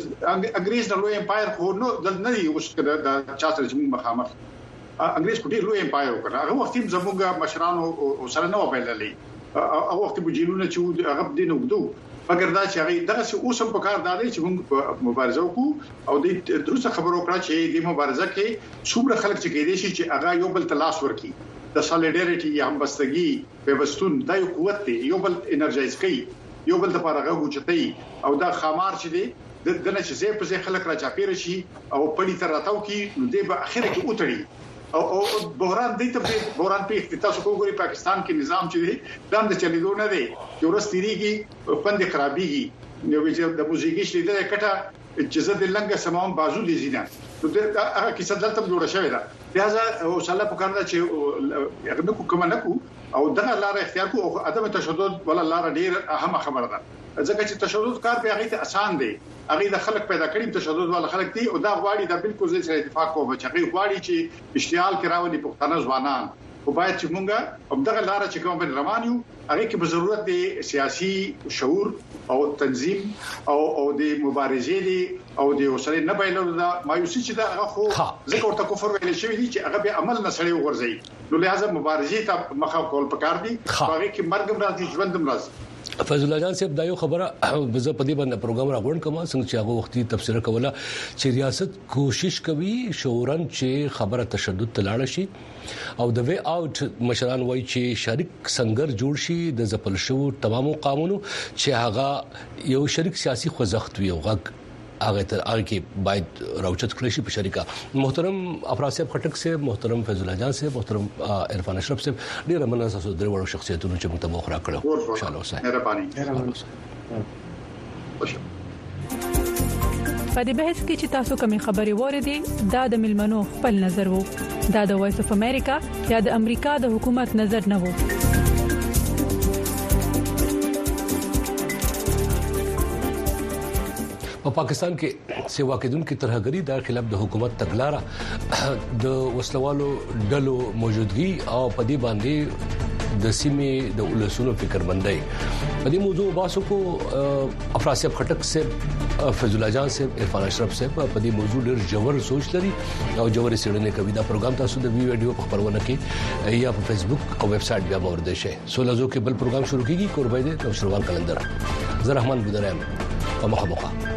انګريز د لوی امپایر خو نو د نه دی اوس د چا سره چې مخامخ انګريز په ډیر لوی امپایر وکړ هغه وخت زموږ مشرانو سره نو پیللې او وخت بجینونه چې هغه دین وګدو مګر دا چې هغه دغه اوس هم په کار دادې چې موږ مبارزه وکړو او د دروسه خبرو کړه چې د مبارزه کې څومره خلک چې کېدې شي چې هغه یو بل تلاش ورکړي د سالیډریټي یا همبستګي په وستون د یو قوت دی یو بل انرژایز کوي یو بل د پاره غوچتي او دا خمار چې دی دنه چې زه په خلک را چاپیر شي او پړی تر راتاو کې نو دی به اخر کې اوتړي او بحران دې ته بحران په تاسو وګورئ پاکستان کې نظام چې دی دا د چلیدو نه دی یو رستيږي پند خرابيږي نو چې د موزیګي شلیدل کټه چې زه د لنګه سمون بازو دي زینا نو دا هغه کیسه دلته جوړه شوې ده لہذا او شاله په کار ده چې هغه کوم نه کو او دغه لار اختیار کو او عدم تشدد ولا لار ډیر اهم خبره ده ځکه چې تشدد کار به هغه ته آسان دی هغه د خلک پیدا کړي تشدد ولا خلک دي او دا غواړي د بالکل زې سره اتفاق کوو چې هغه غواړي چې اشتعال کراولي پښتانه ځوانان او باید چې مونږه همدغه لار چې کوم بن روانیو هغه کې به ضرورت دی سیاسي شعور او تنظیم او د مبارزې دی او د وسره نه بایلو دا مایوسی چې دا هغه خو ذکر ته کفر ویل شوی دی چې هغه به عمل نه سړی ورځي نو لہذا مبارزې ته مخه کول پکار دي هغه کې مرګ راځي ژوند راځي فیض الله جان صاحب دا یو خبره بزه په دې باندې پروګرام راغونډ کوم څنګه چې هغه وختي تفسیر کوله چې ریاست کوشش کوي شورن چې خبره تشدد تلاړ شي او د وی اوټ مشران وایي چې شریک سنگر جوړ شي د ځپل شو تمامو قانونو چې هغه یو شریک سیاسي خوځښت وي او هغه تر هغه کې باید راوچت کړی شي په شریکه محترم افراسیاب خټک سے محترم فیض الله جان سے محترم عرفان اشرف سے ډیر مننه تاسو درې وړو شخصیتونو چې موږ ته مخ را کړو ان شاء الله مهرباني په دې بحث کې چې تاسو کومې خبرې وریدي دا د ملمنو خپل نظر وو دا د وایس اف امریکا یا د امریکا د حکومت نظر نه وو په پاکستان کې سیوا کېدونکو ترهګری د خلاف د حکومت تګلارې د وسلوالو ډلو موجودګي او په دې باندې د سیمې د ولسونو فکرمندۍ په دې موضوع باسو کو افراسیاب خټک سے فیض الله جان سے عرفان اشرف سے په دې موضوع ډېر جوړ سوچ لري او جوړ سیړنې کوي دا پروګرام تاسو د ویډیو په خبرونه کې یا په فیسبوک او ویب سټ بیا موجود شي سولازو کې بل پروګرام شروع کیږي قربای دې او شروال کلندر زه رحمان بودرم په مخه